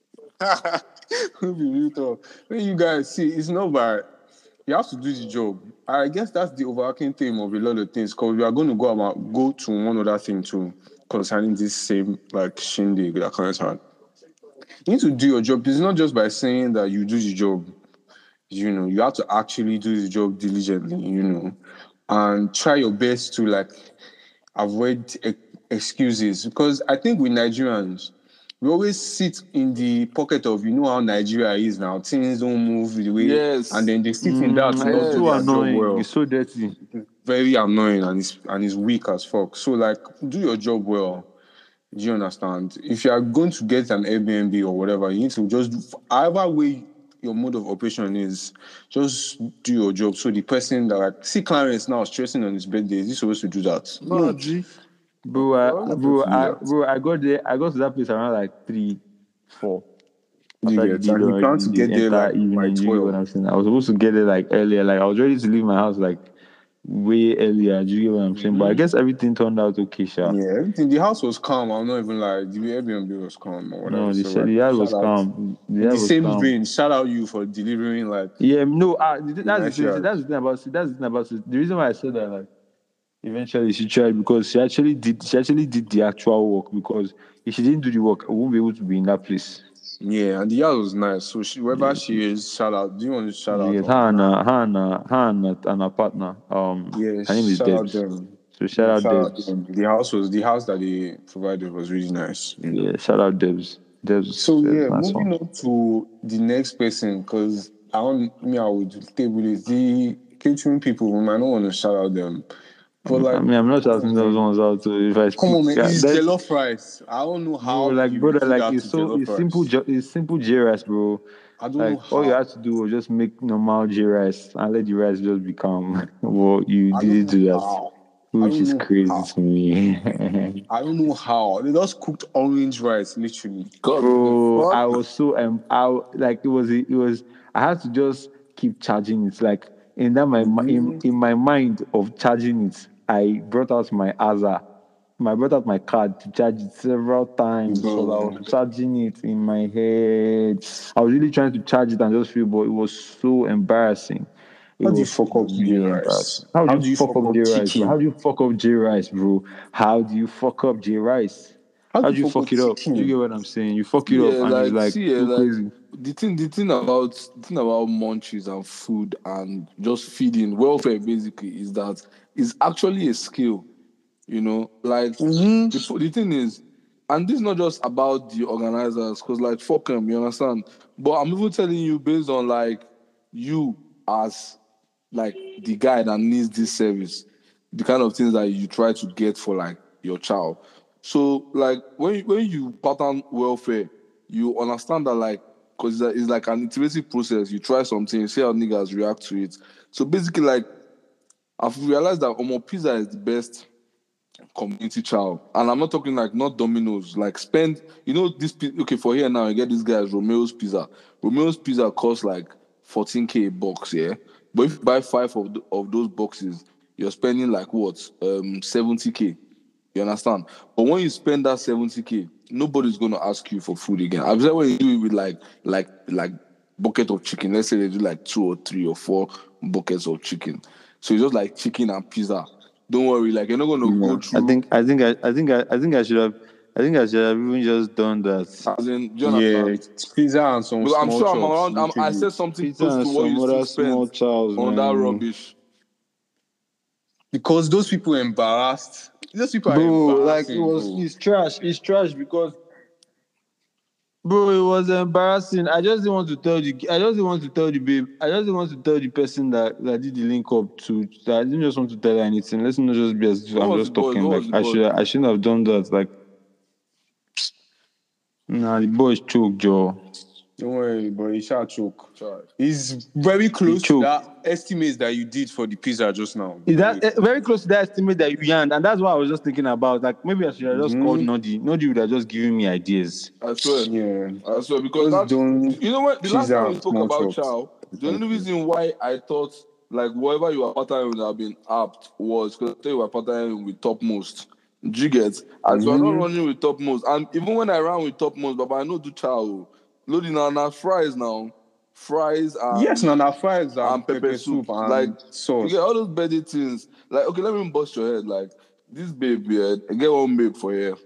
No be real talk. When you guys see, it's not bad. You have to do the job. I guess that's the overarching theme of a lot of things. Because we are going to go about go to one other thing too concerning this same like shindig that current had. You need to do your job. It's not just by saying that you do the job. You know, you have to actually do the job diligently. You know, and try your best to like avoid e- excuses. Because I think with Nigerians, we always sit in the pocket of, you know how Nigeria is now. Things don't move the way, Yes. and then they sit in that to Mm, not it's do so their job annoying. well. It's so dirty. Very annoying, and it's and it's weak as fuck. So like, do your job well. Do you understand? If you are going to get an Airbnb or whatever, you need to just do, however way your mode of operation is, just do your job. So the person that like see Clarence now stressing on his birthday, is he supposed to do that? No, G. Bro, I, Well, bro, I, that. bro, I got there. I got to that place around like three, four. Do you After the get? deed And he already, planned to the get there entire like evening. by Do you get what twelve. I'm saying? I was supposed to get there like earlier. Like I was ready to leave my house like way earlier. Do you get what I'm saying? But I guess everything turned out okay, sha. Yeah, everything. The house was calm. I'm not even like the Airbnb was calm or whatever. No, the, So so, like, the yard was shout out. calm. The In yard the was same calm. vein, shout out you for delivering like Yeah, no, uh, th- that's the nice thing. yard. That's the thing about see, that's the thing about it. The reason why I said that, like, eventually she tried because she actually did. She actually did the actual work. Because if she didn't do the work, I won't be able to be in that place. Yeah, and the yard was nice. So she, wherever she is, shout out. Do you want to shout out? Yes, Or her and nah? her, her and her, her and, her, and her partner. Um, Yeah, her name is shout out Debs. them. So shout Yeah, out shout out Debs. them. The house was the house that they provided was really nice. You know? Yeah, shout out Debs. Debs. So is yeah, a nice moving one. on to the next person because I want me I would table is the catering people. We might not want to shout out them, but like I mean, I'm not come shouting on, those man. ones out. So if I Come speak, on, man. yeah, It's that, jollof rice. I don't know bro, how like you brother, do like that it's to so jollof it's simple. rice. ju- It's simple J rice, bro. I don't Like know all you how. had to do was just make normal J rice and let the rice just become. Well, you I didn't don't do know that, how. I which don't is know crazy how. to me. I don't know how. They just cooked orange rice, literally. God, Bro, the fuck? I was so um, I like it was it was I had to just keep charging it. Like in that my in, in my mind of charging it, I brought out my Aza. I brought out my card to charge it several times because I Bro. was charging it in my head. I was really trying to charge it and just feel, but it was so embarrassing. It How do you was fuck up J really rice? embarrassing. How do How you do you fuck fuck up up J Rice, bro? How chicken? do you fuck up J Rice, bro? How do you fuck up J Rice? How How do do you you fuck up fuck it up? Do you chicken? get what I'm saying? You fuck it Yeah, up and it's like like see, yeah, too like crazy. the thing, the thing about the thing about munchies and food and just feeding welfare basically is that it's actually a skill, you know. Like Mm-hmm. the the thing is, and this is not just about the organizers, because like fuck them, you understand. But I'm even telling you based on like you as like the guy that needs this service, the kind of things that you try to get for like your child. So like when you, when you pattern welfare, you understand that like because it's, it's like an iterative process. You try something, you see how niggas react to it. So basically, like I've realized that Omo Pizza is the best community child, and I'm not talking like not Domino's. Like spend, you know, this pi- okay for here now. You get this guy's Romeo's Pizza. Romeo's Pizza costs like fourteen k a box, yeah. But if you buy five of, th- of those boxes, you're spending like what, um, seventy k. You understand? But when you spend that seventy k, nobody's gonna ask you for food again. I've said when you do it with like like like bucket of chicken. Let's say they do like two or three or four buckets of chicken. So it's just like chicken and pizza. Don't worry, like you're not gonna go I through. think I think I, I think I, I think I should have I think I should have even just done that. As in, do you Yeah, understand? it's pizza and some Because I'm small sure I'm chops, around. I'm, I literally. said something Pizza close and to what you some still other small spent chows, on that man. rubbish. Because those people embarrassed. Those people are Bro, like it embarrassing, was bro. it's trash. It's trash because bro, it was embarrassing. I just didn't want to tell the I just didn't want to tell the babe. I just didn't want to tell the person that, that did the link up to that I didn't just want to tell her anything. Let's not just be as if What I'm was just the boys? talking. What Like was the I boys? should I shouldn't have done that. Like nah, the boy is choked, Joe. Don't worry, but he shall choke. Sorry. He's very close to choked. that estimate that you did for the pizza just now. Is that eh, very close to that estimate that you yarned, and that's what I was just thinking about. Like maybe I should have just Mhm. called Nodi. Nodi would have just given me ideas. I swear. Yeah. I swear because Just that don't you know what the last pizza time we and spoke small about chops. chow, the only reason why I thought like whatever you are partnering with have been apt was because you were partnering with Topmost. Do you get? And so I'm not Mhm. running with Topmost. And even when I ran with Topmost, but I know do chow. Loading on our fries now. Fries and Yes, now that fries and, and pepper, soup. and Like you sauce. get all those bedding things. Like, okay, let me bust your head. Like this babe, yeah, I get one babe for here.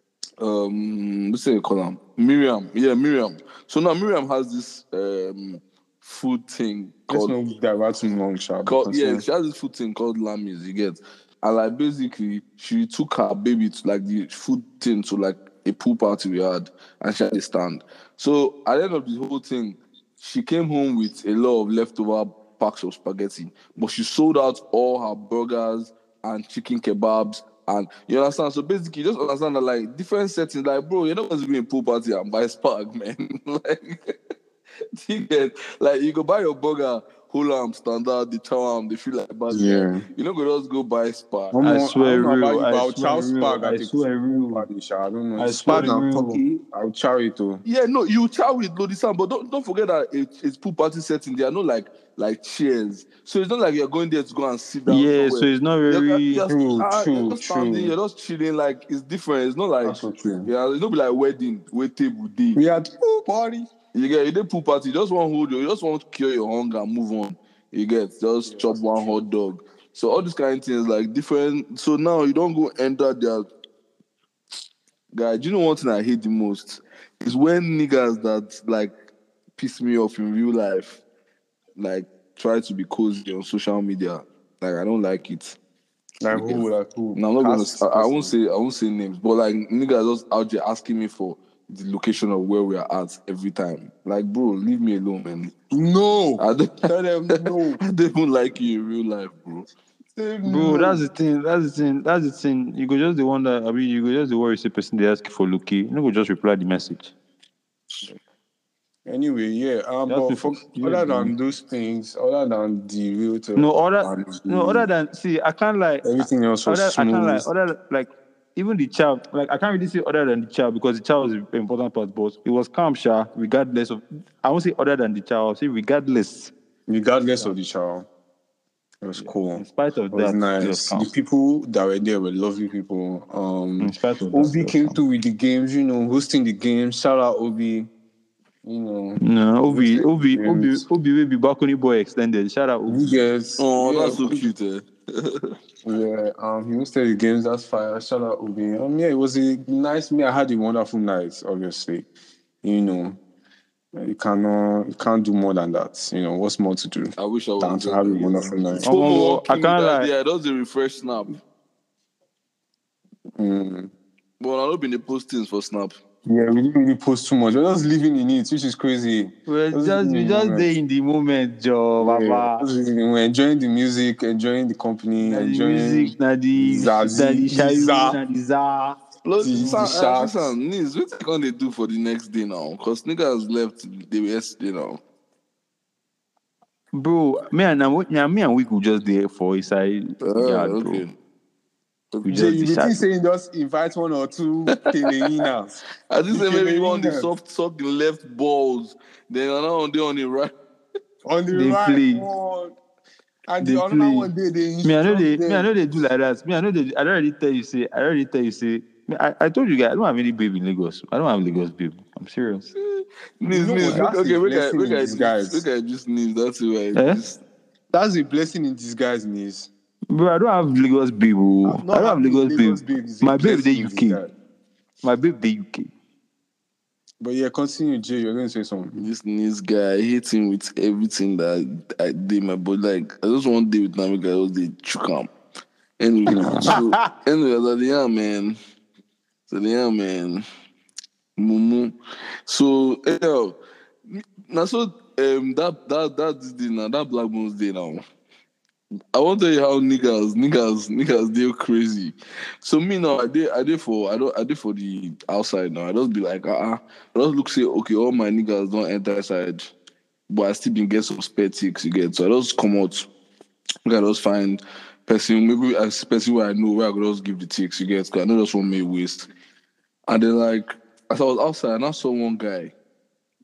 Um, let's say you call her Miriam. Yeah, Miriam. So now Miriam has this um food thing Let's called not divert too long, sharp. called yeah, she has this food thing called Lamis, you get. And like basically she took her baby to like the food thing to like a pool party we had and she had a stand. So at the end of the whole thing, she came home with a lot of leftover packs of spaghetti. But she sold out all her burgers and chicken kebabs. And you understand? So basically, you just understand that like different settings, like bro, you're not going to be in a pool party and buy spag, man. like you get like you go buy your burger, whole arm, standard, the chow arm, they feel like bad. Yeah. You know, go just go buy spag. One I more, I swear don't know about real, you, I but I'll swear chow real, spag I at a swear pool real. party, sha. I don't know. I swear Spag and real. turkey, I'll chow it too. Yeah, no, you chow with Lodisan, but don't don't forget that it, it's pool party setting. There are no like like chairs, so it's not like you're going there to go and sit down Yeah, somewhere. so it's not You're, very. you're, True, uh, true, you're just standing, true. you're just chilling. Like it's different. It's not like That's so true. yeah, it's not be like wedding, wait table day. We had pool party. You get you did pool party. You just want to hold you. You just want to cure your hunger and move on. You get just chop one hot dog. So all these kind of things like different. So now you don't go enter their guy. Do you know one thing I hate the most is when niggas that like piss me off in real life, like try to be cozy on social media. Like I don't like it. Like who, like who? Now I'm not gonna. Cast I, I won't person. say. I won't say names, but like niggas just out there asking me for the location of where we are at every time. Like, bro, leave me alone, man. No. I don't, Tell them no. I don't even like you in real life, bro. Say Bro, no. that's the thing. That's the thing. That's the thing. You go just the one that I mean, you go just the worry say person they ask you for looky. You no go just reply the message. Anyway, yeah. Um, That's but the for, f- yeah, other bro. than those things, other than the real talk, No other, and no the- other than see. I can't like everything else was other. I can't like smooth. other like even the child. Like I can't really say other than the child because the child was the important part. But it was calm, sha. Regardless of, I won't say other than the child. I'll say regardless. Regardless of the child, it was cool. In spite of It was that, it was nice. calm. The people that were there were lovely people. Um, In spite of that, Obi it was came calm. through with the games, you know, hosting the games. Shout out Obi. You know, No, Obi, hosting Obi, the Obi, games. Obi will be balcony boy extended. Shout out Obi. You guys, Oh, yeah, that's so cute, eh? yeah. Um, he hosted the games. That's fire. Shout out Obi. Um, yeah, it was a nice. Me, I had a wonderful night. Obviously, you know, you cannot, you can't do more than that. You know, what's more to do I wish I than was to there. have a wonderful night? Um, Fomo um, won't I kill me can't that lie. day. I just a refresh snap. Mm. But I don't been the postings for snap. Yeah, we didn't really post too much. We're just living in it, which is crazy. We're Just just, living we in the just moment. there in the moment, Joe, Yeah, Baba. just living in- we're enjoying the music, enjoying the company, Na the enjoying music, na the, Zazie, na the shayu, Za. na the za. Look, The- the Sam, uh, sharks. Sam, Niz, what they gonna do for the next day now? Because niggas left the yesterday now. Bro, me and me, me and we could just there for a side Uh, yard, bro. okay. We Jay, just you be decide. saying just invite one or two Keleninas. I just The say maybe one the Keleninas. soft sucking left balls. Then another one they on the right. On the They right play. one. And They the other play. one day they Me, I know instruct they, them. me, I know they do like that. Me, I know they, I already tell you, say, I already tell you, say, me, I, I told you guys, I don't have any babe in Lagos. I don't have Lagos babe. I'm serious. Niz, know Niz, what? That's okay, a we can, blessing we in can disguise. just, we can just Niz. That's why I Eh? just. That's a blessing in disguise, Niz. Bro, I don't have Lagos babe. Oh. Not I don't have having Lagos, Lagos babe. babe is a My babe, blessing they in U K. disguise. My babe, they U K. But yeah, continue, Jay. You're going to say something. This Niz guy, I hate him with everything that I did, my body. Like, I just one day with Namika, I was the chukam. Anyway, so, anyway, I was like, yeah, man. So, yeah, man. Mumu. So, yeah, now, so, um, that, that, that, this day now, that Black Bones day now. I want to tell you how niggas, niggas, niggas, they're crazy. So me now, I did, I did for, I don't, I did for the outside now. I just be like, ah, uh-uh. I just look say, okay, all my niggas don't enter inside, but I still been get some spare ticks, you get. So I just come out, I just find person, maybe a person where I know where I could just give the ticks, you get. Cause I know that's what may waste. And then like, as I was outside, and I saw one guy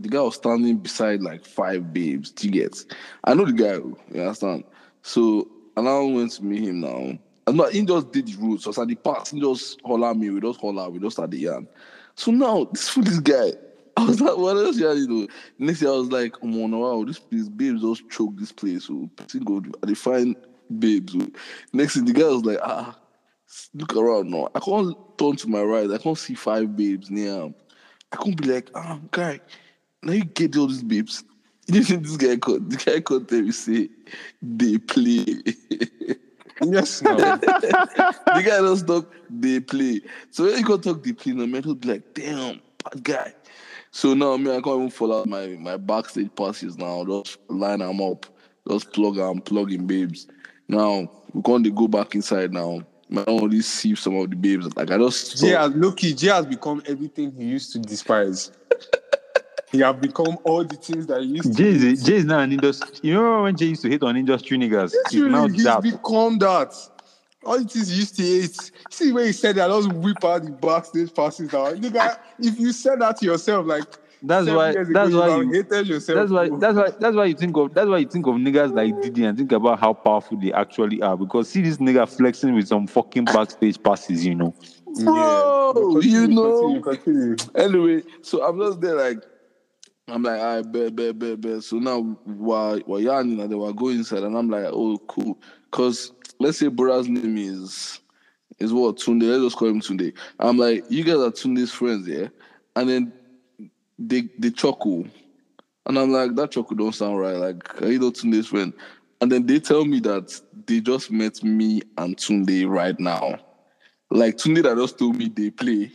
the guy was standing beside like five babes. Do you get? I know the guy. You understand? So I now went to meet him now. And not he just did the route. So as at the past, he just holler me. We just holler. We just start the yarn. So now this foolish guy. I was like, what else you do? Next year I was like, oh no, wow, this place, babes just choke this place. So go they find babes. So. Next thing the guy was like, ah, look around now. I can't turn to my right. I can't see five babes near him. I can't be like, ah, guy, now you get all these babes. You think this guy could the guy could tell me say they play. Yes, no. The guy just talk, they play. So when you go talk they play, no man will be like, damn, bad guy. So now, I mean, I can't even follow out my, my backstage passes now. Just line them up. Just plug and plug in babes. Now, we can't go back inside now. I only see some of the babes. Like, I just... Jay has, low-key, Jay has become everything he used to despise. He has become all the things that he used Jay to is, Jay is now an industry. You remember when Jay used to hate on industry niggas? He's now Literally, he's that. become that. All the things he used to hate. See when he said that, I just whip out the backstage passes now. You guys, if you said that to yourself, like That's seven why. years ago, That's you why would have you. hated yourself. That's why. bro. That's why. That's why you think of. That's why you think of niggas like Diddy and think about how powerful they actually are. Because see this nigga flexing with some fucking backstage passes, you know. Bro, But continue, you know. continue, continue. Anyway, so I'm just there like, I'm like, I bet, bet, bet, bet. So now while while yarning and they were going inside, and I'm like, oh, cool. Because let's say brother's name is is what Tunde. Let's just call him Tunde. I'm like, you guys are Tunde's friends, yeah? And then they they chuckle, and I'm like, that chuckle don't sound right. Like, are you not Tunde's friend? And then they tell me that they just met me and Tunde right now. Like Tunde that just told me they play.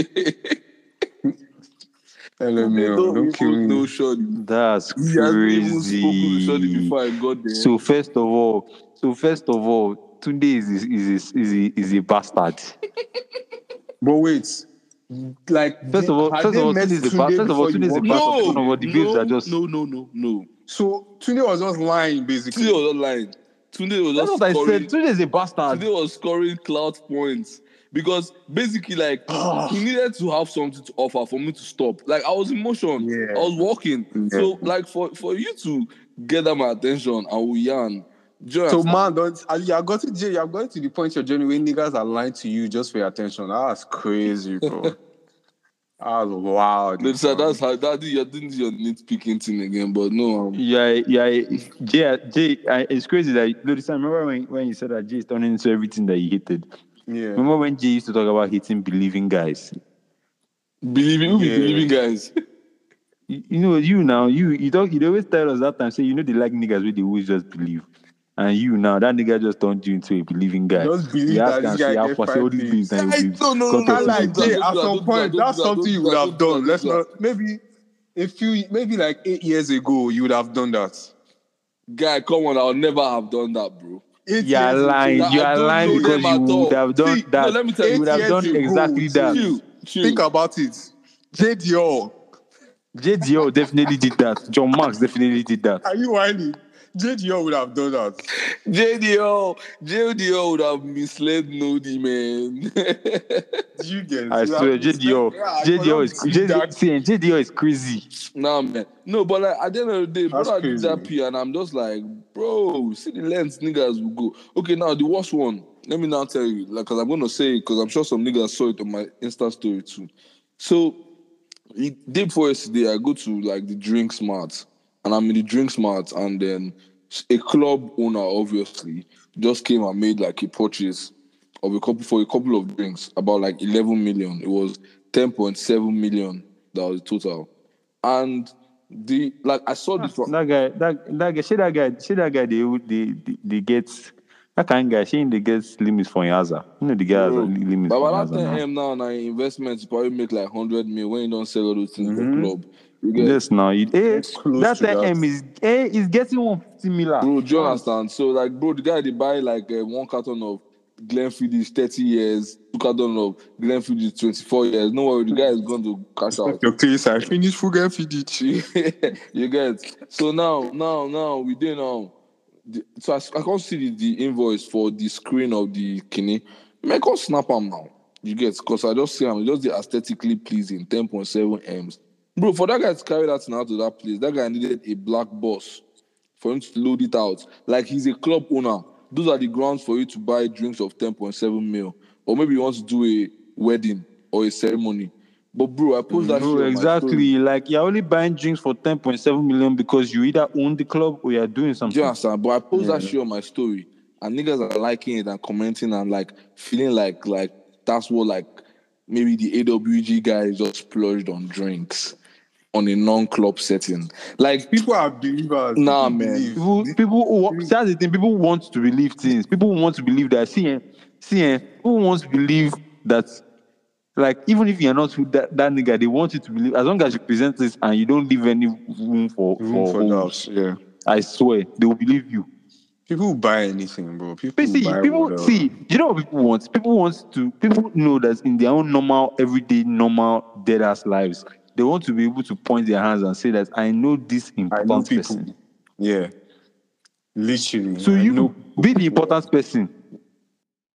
Hello, They me, don't don't kill even know me. Shorty. That's He hasn't even spoken with Shorty crazy. before I got there. So first of all, so first of all, Tunde is is is is a, is a bastard. But wait, like, First of all, had first they of all, met Tunde is a Tunde bastard. First of all, before Tunde you is a walked bastard. in? One No, of the babes no, that just. no, no, no, no. So Tunde was just lying, basically. Tunde was not lying. Tunde was That's just what I scoring. said. Tunde is a bastard. Tunde was scoring cloud points because basically, like, he needed to have something to offer for me to stop. Like, I was in motion. Yeah. I was walking. Yeah. So, like, for, for you to gather my attention and we yarn. Do you So understand? man, don't uh, you have got to Jay, you have got to the point your journey when niggas are lying to you just for your attention. That's crazy, bro. That's wild. They said bro. that's how that you didn't do your nitpicking thing again, but no. Um, Yeah, yeah. Jay, Jay, I, it's crazy that Lodisa, remember when when you said that Jay is turning into everything that he hated. Yeah. Remember when Jay used to talk about hating believing guys? believing, who be Yeah. believing guys. You, you know, you now, you you talk, you always tell us that time, say you know they like niggas where they always just believe. And you now, that nigga just turned you into a believing guy. Just believe You ask that and this guy say, how get far, say all five these babes. babes and Guys, babes. no, no, Come no, talk no, to And me. like don't do Jay, that, at don't some do that, point, don't do that's that, something don't you do would that, have don't do done. that, Let's don't do not maybe a few maybe like eight years ago you would have done that. Guy, come on, I'll never have done that, bro. Eight You are years lying. ago. That You I are don't lying know because them you at would all. have done See, no, that. let me tell you, you would have Eight done years ago, exactly Jay. that. chill, chill. Think about it. J D O. J D O definitely did that. John Marks definitely did that. Are you whining? J D O would have done that. J D O, J D O would have misled Nodi, man. Do you get? I You swear, have- J D O, Yeah, J D O is for not J- that- see, J D O is crazy. Nah, man. No, but like at the end of the day, That's brother did that crazy. P and I'm just like, bro, see the lengths niggas will go. Okay, now the worst one. Let me now tell you, like, cause I'm gonna say it, cause I'm sure some niggas saw it on my Insta story too. So, the day before yesterday, I go to like the Drink Smart, and I'm in the Drink Smart, and then a club owner obviously just came and made like a purchase of a couple for a couple of drinks, about like eleven million. It was ten point seven million. That was the total. And the like I saw the That guy, that that guy, see that guy, see that guy. They they they, they get that kind of guy. She they get limits for Yaza. You know the guy has a limits but for by that Yaza ten now. M now, now investments probably make like hundred mil when you don't sell all those things for club. You get Yes, now you, eh, close that to that. M is eh, is getting one fifty miller. bro, do you understand? So like, bro, the guy they buy like uh, one carton of Glenfiddich thirty years, two carton of Glenfiddich twenty-four years. No worry, the guy is going to cash out. Your case, I finished full game feed it. You get. So now, now, now we did now. The, so I, I can't see the, the invoice for the screen of the kidney. I can't snap them now. You get, because I just see them, just the aesthetically pleasing ten point seven M's. Bro, for that guy to carry that thing out to that place, that guy needed a black boss for him to load it out. Like he's a club owner. Those are the grounds for you to buy drinks of ten point seven mil. Or maybe you want to do a wedding or a ceremony. But bro, I post that No, shit on my exactly. story. Like you're only buying drinks for ten point seven million because you either own the club or you're doing Do something. you understand? But I post that shit on my story, and niggas are liking it and commenting and like feeling like like that's what like maybe the A W G guys just splurged on drinks on a non-club setting. Like People are believers. Nah, People man. believe. People, people, who want, see, that's the thing. People want to believe things. People want to believe that. See, eh, see, eh, people want to believe that. Like even if you're not with that, that nigga, they want you to believe. As long as you present this and you don't leave any room for Room for, for holes, doubts, yeah. I swear they will believe you. People will buy anything, bro. People But will see, buy people whatever. see. You know what people want? People want to. People know that in their own normal, everyday, normal, dead ass lives, they want to be able to point their hands and say that I know this I important know people. person. Yeah. Literally. So I you know be the important person.